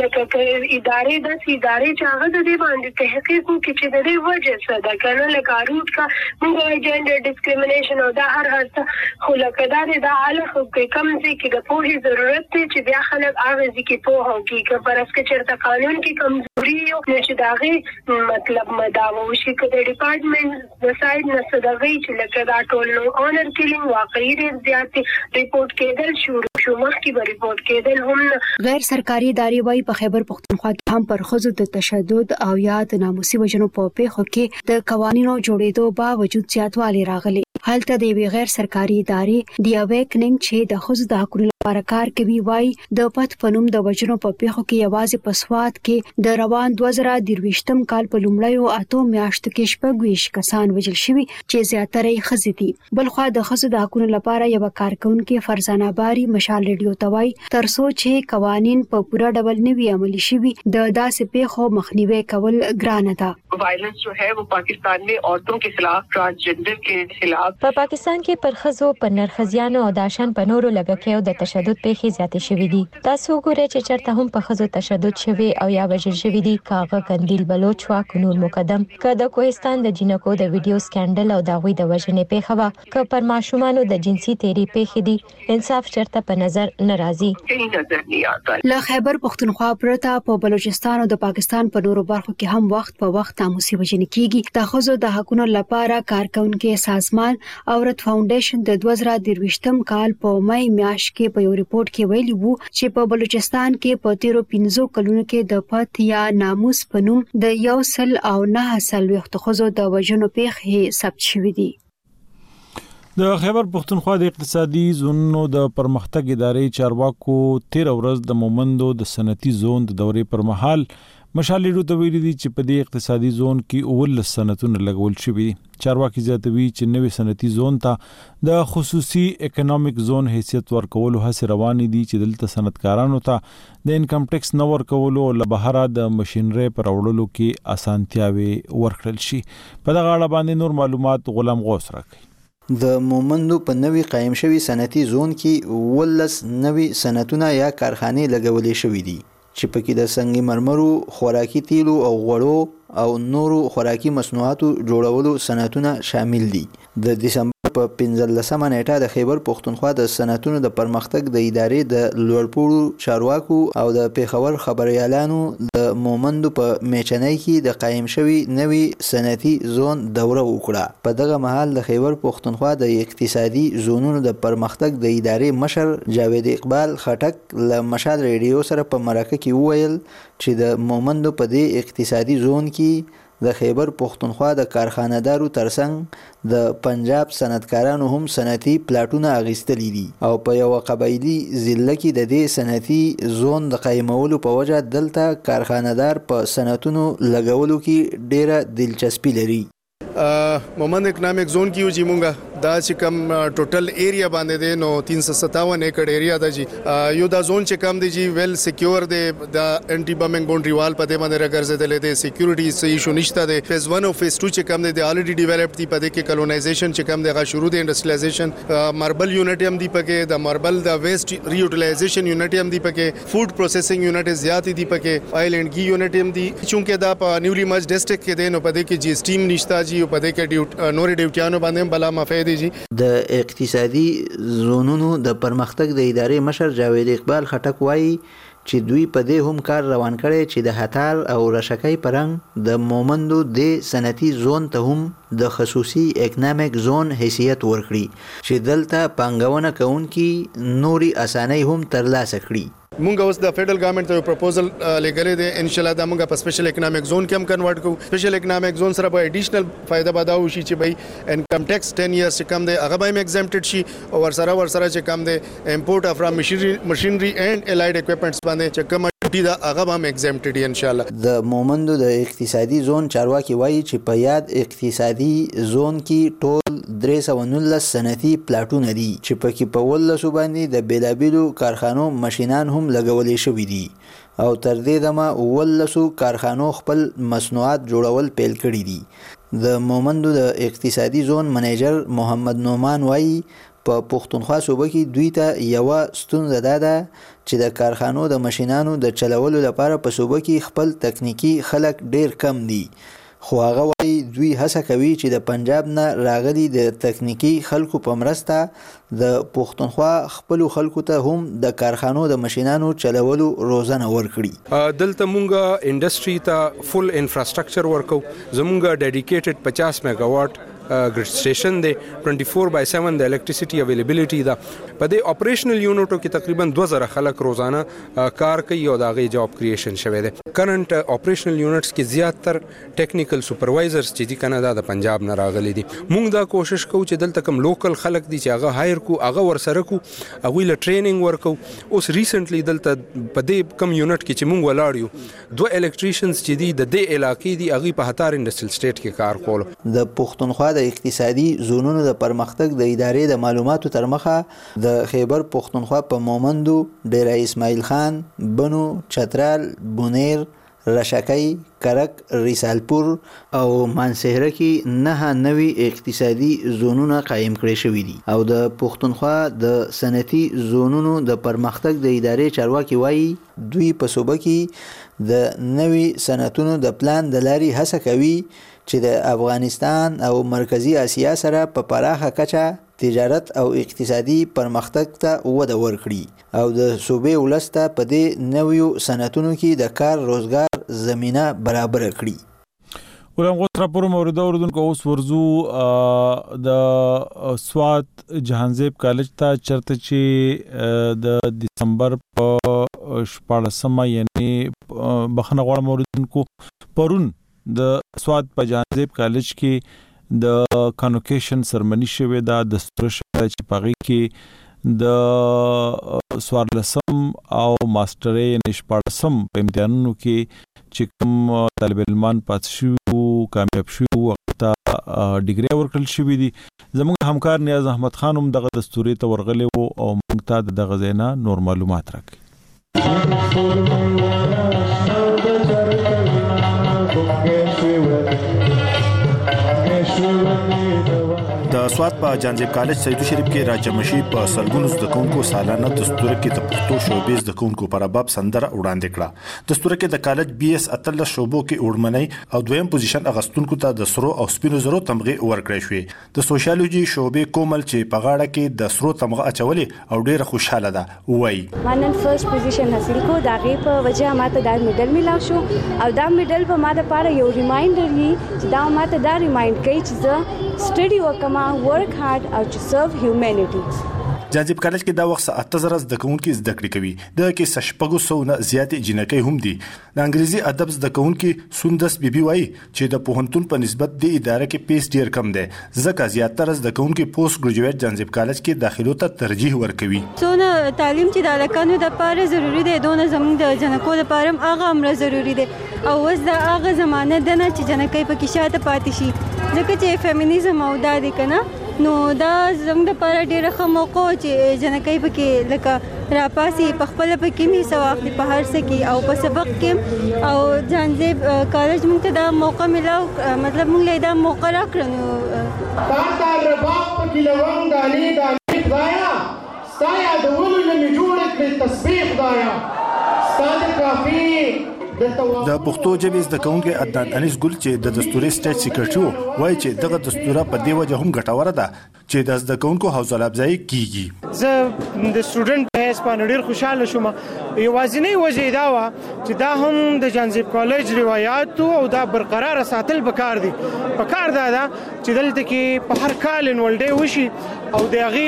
ادارې داسې ادارې چې هغه د دې باندې تحقیق وکړي چې د دې وجه څه ده کنه لکه روټ کا موږ جنډر ډسکریمینیشن او دا هر څه خو لکه دا د علاوه کوم ځای کې د پوهې ضرورت دی چې بیا خلک هغه ځکه پوهه کوي چې پرس کې چیرته قانون کې کمزوري یو چې داغه مطلب مداوو شي چې د ډپارټمنټ د ساید نه صدغې چې لکه دا ټول نو اونر کیلینګ واقعي ډیر زیات ریپورت کېدل شو مخکې به ریپورت کېدل هم. غیر سرکاري ادارې وايي په خیبر پختونخوا کې هم پر ښځو د تشدد او یا د ناموسي وژنو په پیښو کې د قوانینو جوړېدو باوجود زیاتوالی راغلی. هلته د یوې غیر سرکاري ادارې دی اویکنینګ چې د ښځو د حقوقو لپاره کار کوي وايي د پټ پنوم د وژنو په پیښو کې یوازې په سواد کې د روان 2023م کال په لومړیو 8 میاشتو کې 26 کسان وژل شوي چې زیاتره یې ښځې دي. بلخوا د ښځو د حقوقو لپاره یو کارکونکو فرزانه باری مشال ریډیو ته وايي ترڅو چې قوانین په پوره ډول نوي عملي شي د داسې پیښو مخنیوي کول ګرانه ده. वायलेंस जो है वो पाकिस्तान में औरतों के खिलाफ, ट्रांसजेंडर के खिलाफ په पाकिستان کې پر ښځو په نرخزیانو او داشان په نورو لګکیو د تشدد پیښې زیاتې شوې دي. تاسو ګورئ چې چرته هم په ښځو تشدد شوی او یا وژل شوی دي. کاغه قندیل بلوچ وا قانون مقدم کده کوهستان د جنکو د ویډیو سکینډل او داوی د وژنې پیښه وا ک پر ماشومان د جنسي تیری پیښې دي. انصاف چرته په نظر ناراضي له خیبر پختونخوا پرته په بلوچستان او د پاکستان په نورو برخو کې هم وخت په وخت ناموسي وژنې کیږي. د ښځو د حقوقو لپاره کارکونکو سازمان عورت فاونډیشن د 2023م کال په مې میاشت کې په یو ریپورت کې ویلي وو چې په بلوچستان کې په 13 کلونو کې د پات یا ناموس په نوم د 109 ښځو د وژنو پیښې ثبت شوې دي. د خیبر پختونخوا د اقتصادي زونونو د پرمختګ ادارې چارواکو 13 ورځ د مومندو د صنعتي زون د دورې پر مهال مشالې ته ویلي دي چې په دې اقتصادي زون کې 19 صنعتونه لګول شوي. چارواکي زیاتوي چې نوې صنعتي زون ته د خصوصي اکونومیک زون حیثیت ورکولو هڅې روانې دي چې دلته صنعتکارانو ته د انکم ټیکس نه ورکولو او له بهره د ماشينري پر وړلو کې اسانتیاوي ورکړل شي. په دغه اړه باندې نور معلومات غلام غوث راکړي. د مومندو په نوې قائم شوی صنعتي زون کې 19 نوې صنعتونه یا کارخانې لګولې شوې دي چې پکې د سنگ مرمرو، خوراکي تیلو او غوړو او نورو خوراکي مصنوعاتو جوړولو صنعتونه شامل دي. د دسمبر په 15 نیټه د خیبر پښتونخوا د صنعتونو د پرمختګ د ادارې د لوړپوړو چارواکو او د پیښور خبريالانو د مومندو په میچنۍ کې د قائم شوی نوي صنعتي زون دوره وکړه. په دغه مهال د خیبر پښتونخوا د اقتصادي زونونو د پرمختګ د ادارې مشر جاوید اقبال خټک له مشال ریډیو سره په مرکه کې وویل چې د مومندو په دې اقتصادي زون کې د خیبر پښتونخوا د کارخانه‌دارو ترڅنګ د پنجاب صنعتکارانو هم صنعتي پلاټونه اغیستلي دي او په یو قبایلی ضلع کې د دې صنعتي زون د قایمولو په وجه دلته کارخانه‌دار په صنعتونو لګولو کې ډیره دلچسپي لري. مومند اکنامک زون کیو جی مونږه دا چې کم ټوټل ایریا باندې دی نو 357 ایکڑ ایریا دا جی یو دا زون چې کم دی جی ویل سکیور دی دا انټي بمینګ باونډري وال په دې باندې راګرځیدل دي سکیورټي صحیح شو نشته دی فیز 1 او فیز 2 چې کم دی الریډي ډیولپډ دی په دې کې کلونایزیشن چې کم دی غا شروع دی انډستریالایزیشن ماربل یونټ هم دی پکې د ماربل د ویسټ ری یوټیلایزیشن یونټ هم دی پکې فود پروسیسینګ یونټ زیات دی پکې آیل اینڈ گی یونټ هم دی چونکه دا په نیولی مرج ډسټریکټ کې دی نو په دې کې جی سټیم نشته جی په دې کې نورې ډیوټیانو باندې بلا مفید دي. د اقتصادي زونونو د پرمختګ د ادارې مشر جاوید اقبال خټک وایي چې دوی په دې هم کار روان کړي چې د هتار او رشکای پرنګ د مومندو د صنعتي زون ته هم د خصوصي اکنامک زون حیثیت ورکړي چې دلته پانګونه کوونکي نوري اسانۍ هم ترلاسه کړي. مونږ اوس د فیډرل ګورنمنت ته پروپوزل لګلې دي ان شاء الله دا مونږ په سپیشل اکنامک زون کې هم کنورټ کوو. سپیشل اکنامک زون سره به اډیشنل فائدہ بداو شي چې بای انکم ټیکس 10 ایئرز چې کم دی هغه به ایگزمپټډ شي او ورسره چې کم دی امپورټ اف ماشينري اینڈ الایډ اکوپمنټس باندې چې کم ډی دا هغه به ایگزمپټډ ان شاء الله. د مومندو د اقتصادي زون چارواکي وایي چې په یاد اقتصادي زون کې ټول 319 صنعتي پلاټونه دي چې پکې په ولسو باندې د بیلابیلو کارخانو ماشینان هم لګولې شوې دي او تر دې دمه ولسو کارخانو خپل مصنوعات جوړول پیل کړي دي. د مومندو د اقتصادي زون منیجر محمد نومان وایي په پښتونخوا صوبه کې دوی ته یو ستونزه ده چې د کارخانو د ماشینانو د چلولو لپاره په صوبه کې خپل تکنیکی خلک ډیر کم دي خو هغه وایي دوی هڅه کوي چې د پنجاب نه راغلي د تکنیکی خلکو په مرسته د پښتونخوا خپل خلکو ته هم د کارخانو د ماشینانو چلولو روزنه ورکړي. دلته مونږه انډستری ته فل انفراستراکچر ورکو زمونږه ډیډیکیټډ 50 میگاواټ ګریډ سټیشن دی 24/7 د الکتریسيټي اویلیبিলিټي دا په دې اپریشنل یونټو کې تقریبا 2000 خلک روزانه کار کوي او دا غي جاب کریشن شوی دی. کرنٹ اپریشنل یونټس کې زیاتره ټیکنیکل سپروایزرز چې دي کنه دا د پنجاب نه راغلي دي. مونږ دا کوشش کوو چې دلته کوم لوکل خلک دي چې هغه هایر کو هغه ورسره کو هغه له ټریننګ ورکو. اوس ریسنټلی دلته په دې کم یونټ کې چې مونږ ولاړیو 2 الکتریشنز چې دي د دې علاقې دي هغه په هتار انډستریل سټیټ کې کار کول. د پښتونخوا د اقتصادي زونونو د پرمختګ د ادارې د معلوماتو تر مخه د خیبر پښتونخوا په مومندو ډیره اسماعیل خان بنو چترال بونیر رشکای کرک ریسالپور او مانسهره کې 9 نوي اقتصادي زونونه قائم کړي شوي دي او د پښتونخوا د صنعتي زونونو د پرمختګ د ادارې چارواکي وایي دوی په صوبه کې د نوي صنعتونو د پلان د لاري هڅه کوي چې د افغانستان او مرکزی اسیا سره په پراخه کچه تجارت او اقتصادي پرمختګ ته وده ورکړي او د صوبې ولسته په دې نویو صنعتونو کې د کار روزګار زمينه برابر کړي. ولهم غوث راپور مورد اوردونکو اوس ورزو د سوات جهانزیب کالج ته چرته چې د دسمبر په 14 یعنی بخنه غوړ موردونکو پرون د سوات په جهانزیب کالج کې د کانوکیشن سرمنی شوه دا دستور شوه چې پغې کې د سوارلسم او ماسترې نشپارسم په امتحانونو کې چې کوم طالب علمان پات شو کامیاب شو وخت ډیګری ورکړل شوې دي. زموږ همکار نیاز احمد خان هم دغه دستوري ته ورغلی وو او موږ ته دغه زینا نور معلومات راکړي. د سواد په جانزیب کالج سیدو شریف کې راجمشي په سلګونو زده کوونکو سالانه دستور کې د پښتو شوبې زده کوونکو پر باب سندره وړاندې کړه. دستور کې د کالج BS اتل شوبو کې وړمنۍ او دویم پوزیشن اغستونکو ته د سرو او سپینو زرو تمغه ورکړې شوې. د سوشیالوجي شوبې کومل چې په غاړه کې د سرو تمغه اچولې او ډېر خوشاله ده وایي مانن فرست پوزیشن حاصل کو داغه په وجه ماته دا میډل ملاو شو او دا میډل په ماده لپاره یو ریمایندر وي چې دا ماته دا ریمایند کوي چې زه سټډي وکما ورک هارد او to serve humanity. جانزیب کالج کې دا وخت 8000 زده کوونکي زده کړې کوي. د کې 600 نه زیاتې جنکۍ هم دي. د انګریزي ادب زده کوونکي سوندس بیبي وایي چې د پوهنتون په نسبت د ادارې کې پیس ډیر کم دی ځکه زیاتره زده کوونکي پوسټ ګریجویټ جانزیب کالج کې داخلو ته ترجیح ورکوي. څونه تعلیم چې د لکانو د لپاره ضروری دی دونه زموږ د جنکو لپاره هم هغه امر ضروری دی او اوس د هغه زمانه ده نه چې جنکۍ پکې شاته پاتې شي ځکه چې فیمینیزم او دا دی کنه نو دا زموږ لپاره ډیره ښه موقع چې جنکۍ پکې لکه راپاسي په خپل پکې می سواخلي په هر څه کې او په سبق کې او جانزیب کالج موږ ته دا موقع ملاو مطلب موږ له دا موقع راکړو تا رباب پکې لوم دالي دالي خدایا ستایا د ولو لمې جوړ کړې تسبیح خدایا ستاسو کافي د پښتو ژبې زده کوونکی عدنان انیس ګل چې د دستوري سټیټ سیکریټری وایي چې دغه دستوره په دې وجه هم ګټوره ده چې د زده کوونکو حوصله افزایی کیږي. زه د سټوډنټ په حیث باندې ډیر خوشاله شوم. یوازینی وجه دا و چې دا هم د جانزیب کالج روایت او دا برقرار ساتل پکار دي. پکار دا چې دلته کې په هر کال انول ډے وشي او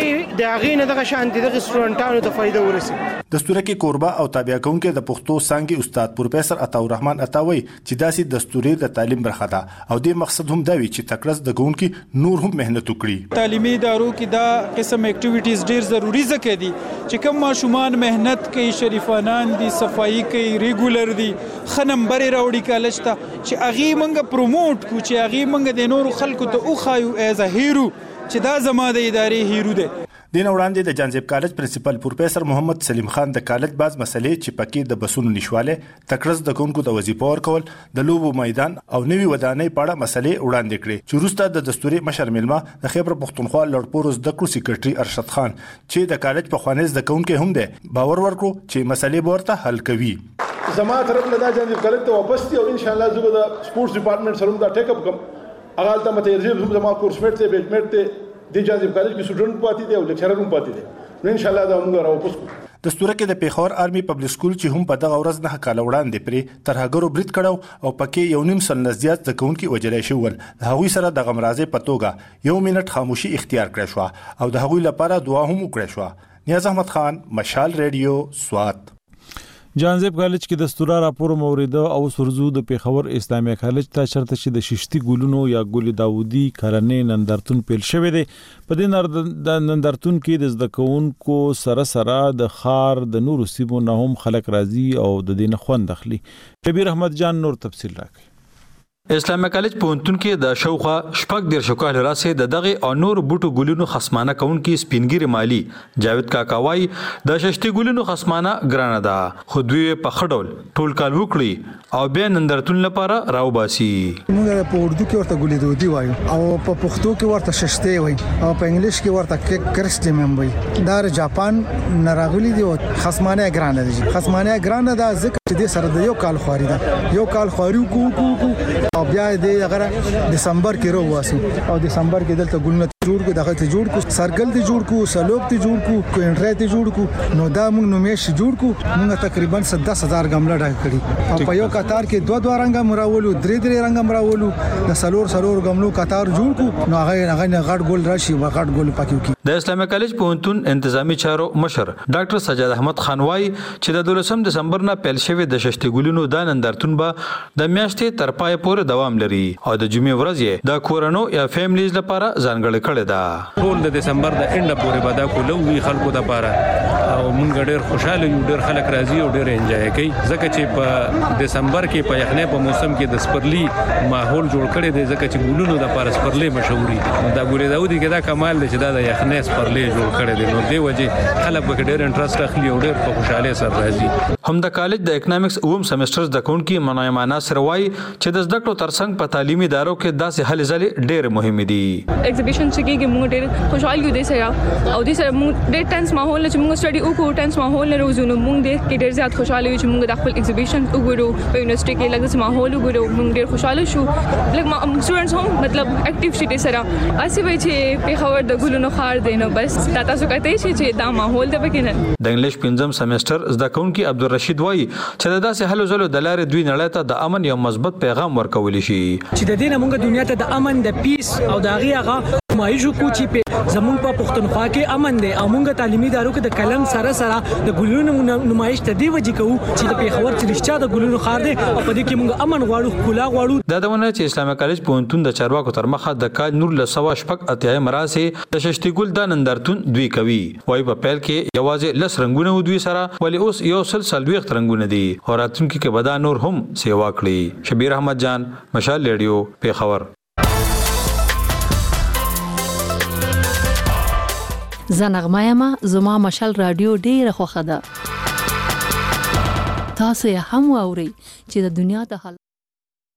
د هغې نه دغه شانتي دغه سټوډنټانو ته فایده ورسي. دستوره کې کوربه او تابع کوونکي د پښتو څانګې استاد پروفیسور عطاء الرحمن عطاوي چې داسې دستوري د تعلیم برخه ده او د مقصد هم دا وی چې تکړه د کوونکي نور هم مهنت وکړي. تعلیمي ادارو کې دا قسم اکټیویټیز ډیر ضروری ځکه دي چې کوم ماشومان مهنت کوي شریفانان دي صفائی کوي ریګولر دي ښه نمبر راوړي کالج ته چې هغې موږ پروموټ کو چې هغې موږ د نورو خلکو ته وښایو ایز ا هیرو چې دا زما د ادارې هیرو دی. دین وړاندې د جانزیب کالج پرنسپل پروفیسور محمد سلیم خان د کالج باز مسلې چې پکې د بسونو نشواله تکړه د کوونکو د وظیفو ورکول د لوبو میدان او نوي ودانۍ په اړه مسلې وړاندې کړې چې وروسته د دستوري مشر میلمه د خیبر پښتونخوا لوړپوړو زده کړو سیکریټري ارشد خان چې د کالج په خوانیز د کوونکو هم دی باور ورکړو چې مسلې ورته حل کوي. زما طرف له دا جانزیب کالج ته واپس دي او ان شاء الله زه د سپورتس ډپارټمنټ سره دا ټیک اپ کوم هغه ته مته زما کورس میټ ته بیچ ته د جانزیب کالج کې سټوډنټ پاتې دي او لیکچرر هم پاتې دي نو ان شاء الله دا موږ راوپس کوو. دستوره کې د پیښور آرمي پبلک سکول چې هم په دغه ورځ نه کال وړاندې پرې ترهګرو برید کړو او پکې یو نیم سل نزدیات د کوونکي وجلې شول. د هغوی سره د غمرازې په توګه 1 منټ خاموشي اختیار کړې شو او د هغوی لپاره دعا هم وکړې شو. نیاز احمد خان مشال ریډیو سوات. جانزیب کالج کې دستوره راپور موریده او سرزو د پیښور اسلامي کالج ته چرته چې د ششتي ګلونو یا ګل داودي کلنې نندارتون پیل شوی دی. په دې نندارتون کې د زده کوونکو سره د خار د نورو سیمو نه هم خلک راځي او د دې نه خوند اخلي. کبیر احمد جان نور تفصیل راکړي. اسلامي کالج پونتون کې د شوخه شپږ ډیر شکل راسه د دغه او نور بوټو ګلونو خصمانه کون کې سپینګری مالی جاوید کاکاوای د ششتي ګلونو خصمانه ګرانه ده خو دوی په خډول ټول کال وکړي او بیا نندرتون لپاره راو باسي. موږ په اردو کې ورته ګلې دودي وایو او په پښتو کې ورته ششتي وایي او په انګلیش کې ورته کرسټیم وایي. دا جاپان نراغلي دي او خصمانه ګرانه دي. خصمانه ګرانه ده ځکه چې د سره د یو کال خواري ده یو کال خواري کو او بیا د هغه دسمبر کې راواسو او دسمبر کې دلته ګلونه جوړ کو دغه ته جوړ کو سرګل ته جوړ کو سلوب ته جوړ کو کوینټری ته جوړ کو نو دا موږ نومیش جوړ کو موږ تقریبا 10000 غمله ډک کړي او په یو قطار کې دوه رنګه مراولو درې رنګه مراولو د سلور غملو قطار جوړ کو نو هغه غټ ګل راشي غټ ګل پکې کی. د اسلامي کالج پونتون انتظامی چارو مشر ډاکټر سجاد احمد خان وايي چې د 12 دسمبر نه پیل شوی د ششتي ګلونو د نندارتون به د میاشتې تر پای پورې دوام لري او د جمعې ورځ یې د کورونو یا فیملیز لپاره ځانګړې کړې ده. ټول د دسمبر د انډ پورې به دا کولو وی خلکو لپاره او موږ ډېر خوشاله یو ډېر خلک راځي او ډېر انجوای کوي ځکه چې په دسمبر کې په یخنۍ په موسم کې د سپرلی ماحول جوړ کړي دی ځکه چې ګلونو لپاره سپرلی مشهوري دا ګل داودي کې دا کمال دی چې دا د یخنۍ سپرلی جوړ کړي دی نو دی وجه خلک به ډېر انټرست اخلي او ډېر په خوشاله سره راځي. هم د کالج د اکونومکس اوم سیمستر د کونکي منایما ناصر وايي چې د زده کړو ترڅنګ په تعلیمي ادارو کې داسې هلې ځلې ډېر مهمې دي. ایگزیبیشن چې کېږي موږ ډېر خوشحال یو دي سره او دې سره موږ ډېر ټنس ماحول چې موږ سټډي وکړو ټنس ماحول نه روزو نو موږ ډېر زیات خوشاله یو چې موږ د خپل ایگزیبیشن وګورو په یونیورسيټي کې لږ ماحول وګورو موږ ډېر خوشاله شو لکه سټوډنټس هم مطلب اکټیو شي سره اسی وای چې په خبر د ګلونو خار دی نو بس تاسو کته شي چې دا ماحول د بکینن د انګلیش پنځم سمستر زده کوونکی عبدالرشید وای چې د داسې هلو ځلو د لارې دوی نړۍ ته د امن یو مثبت پیغام ورکول شي چې د دې نه موږ دنیا ته د امن د پیس او د هغه مایجو کو چې په زمونږ په پښتونخوا کې امن دی او موږ تعلیمي ادارو کې د قلم سره د ګلونو نمایش ته دی وجې کوو چې د پیښور چې رښتیا د ګلونو خار دی او په دې کې موږ امن غواړو کلا غواړو دا دونه چې اسلامي کالج پوهنتون د چارواکو تر مخه د کال نور له سوا شپږ اتیا مراسه د ششتي ګل د نندرتون دوی کوي وای په پیل کې یوازې لس رنگونه و دوی سره ولی اوس یو سلسل ویخت رنگونه دي او راتونکو کې بدا نور هم سیوا کړی شبیر احمد جان مشال ریډیو پیښور زنغمایما زما مشال رادیو ډیره خوخه ده تاسو یې هم واورئ چې د دنیا د حال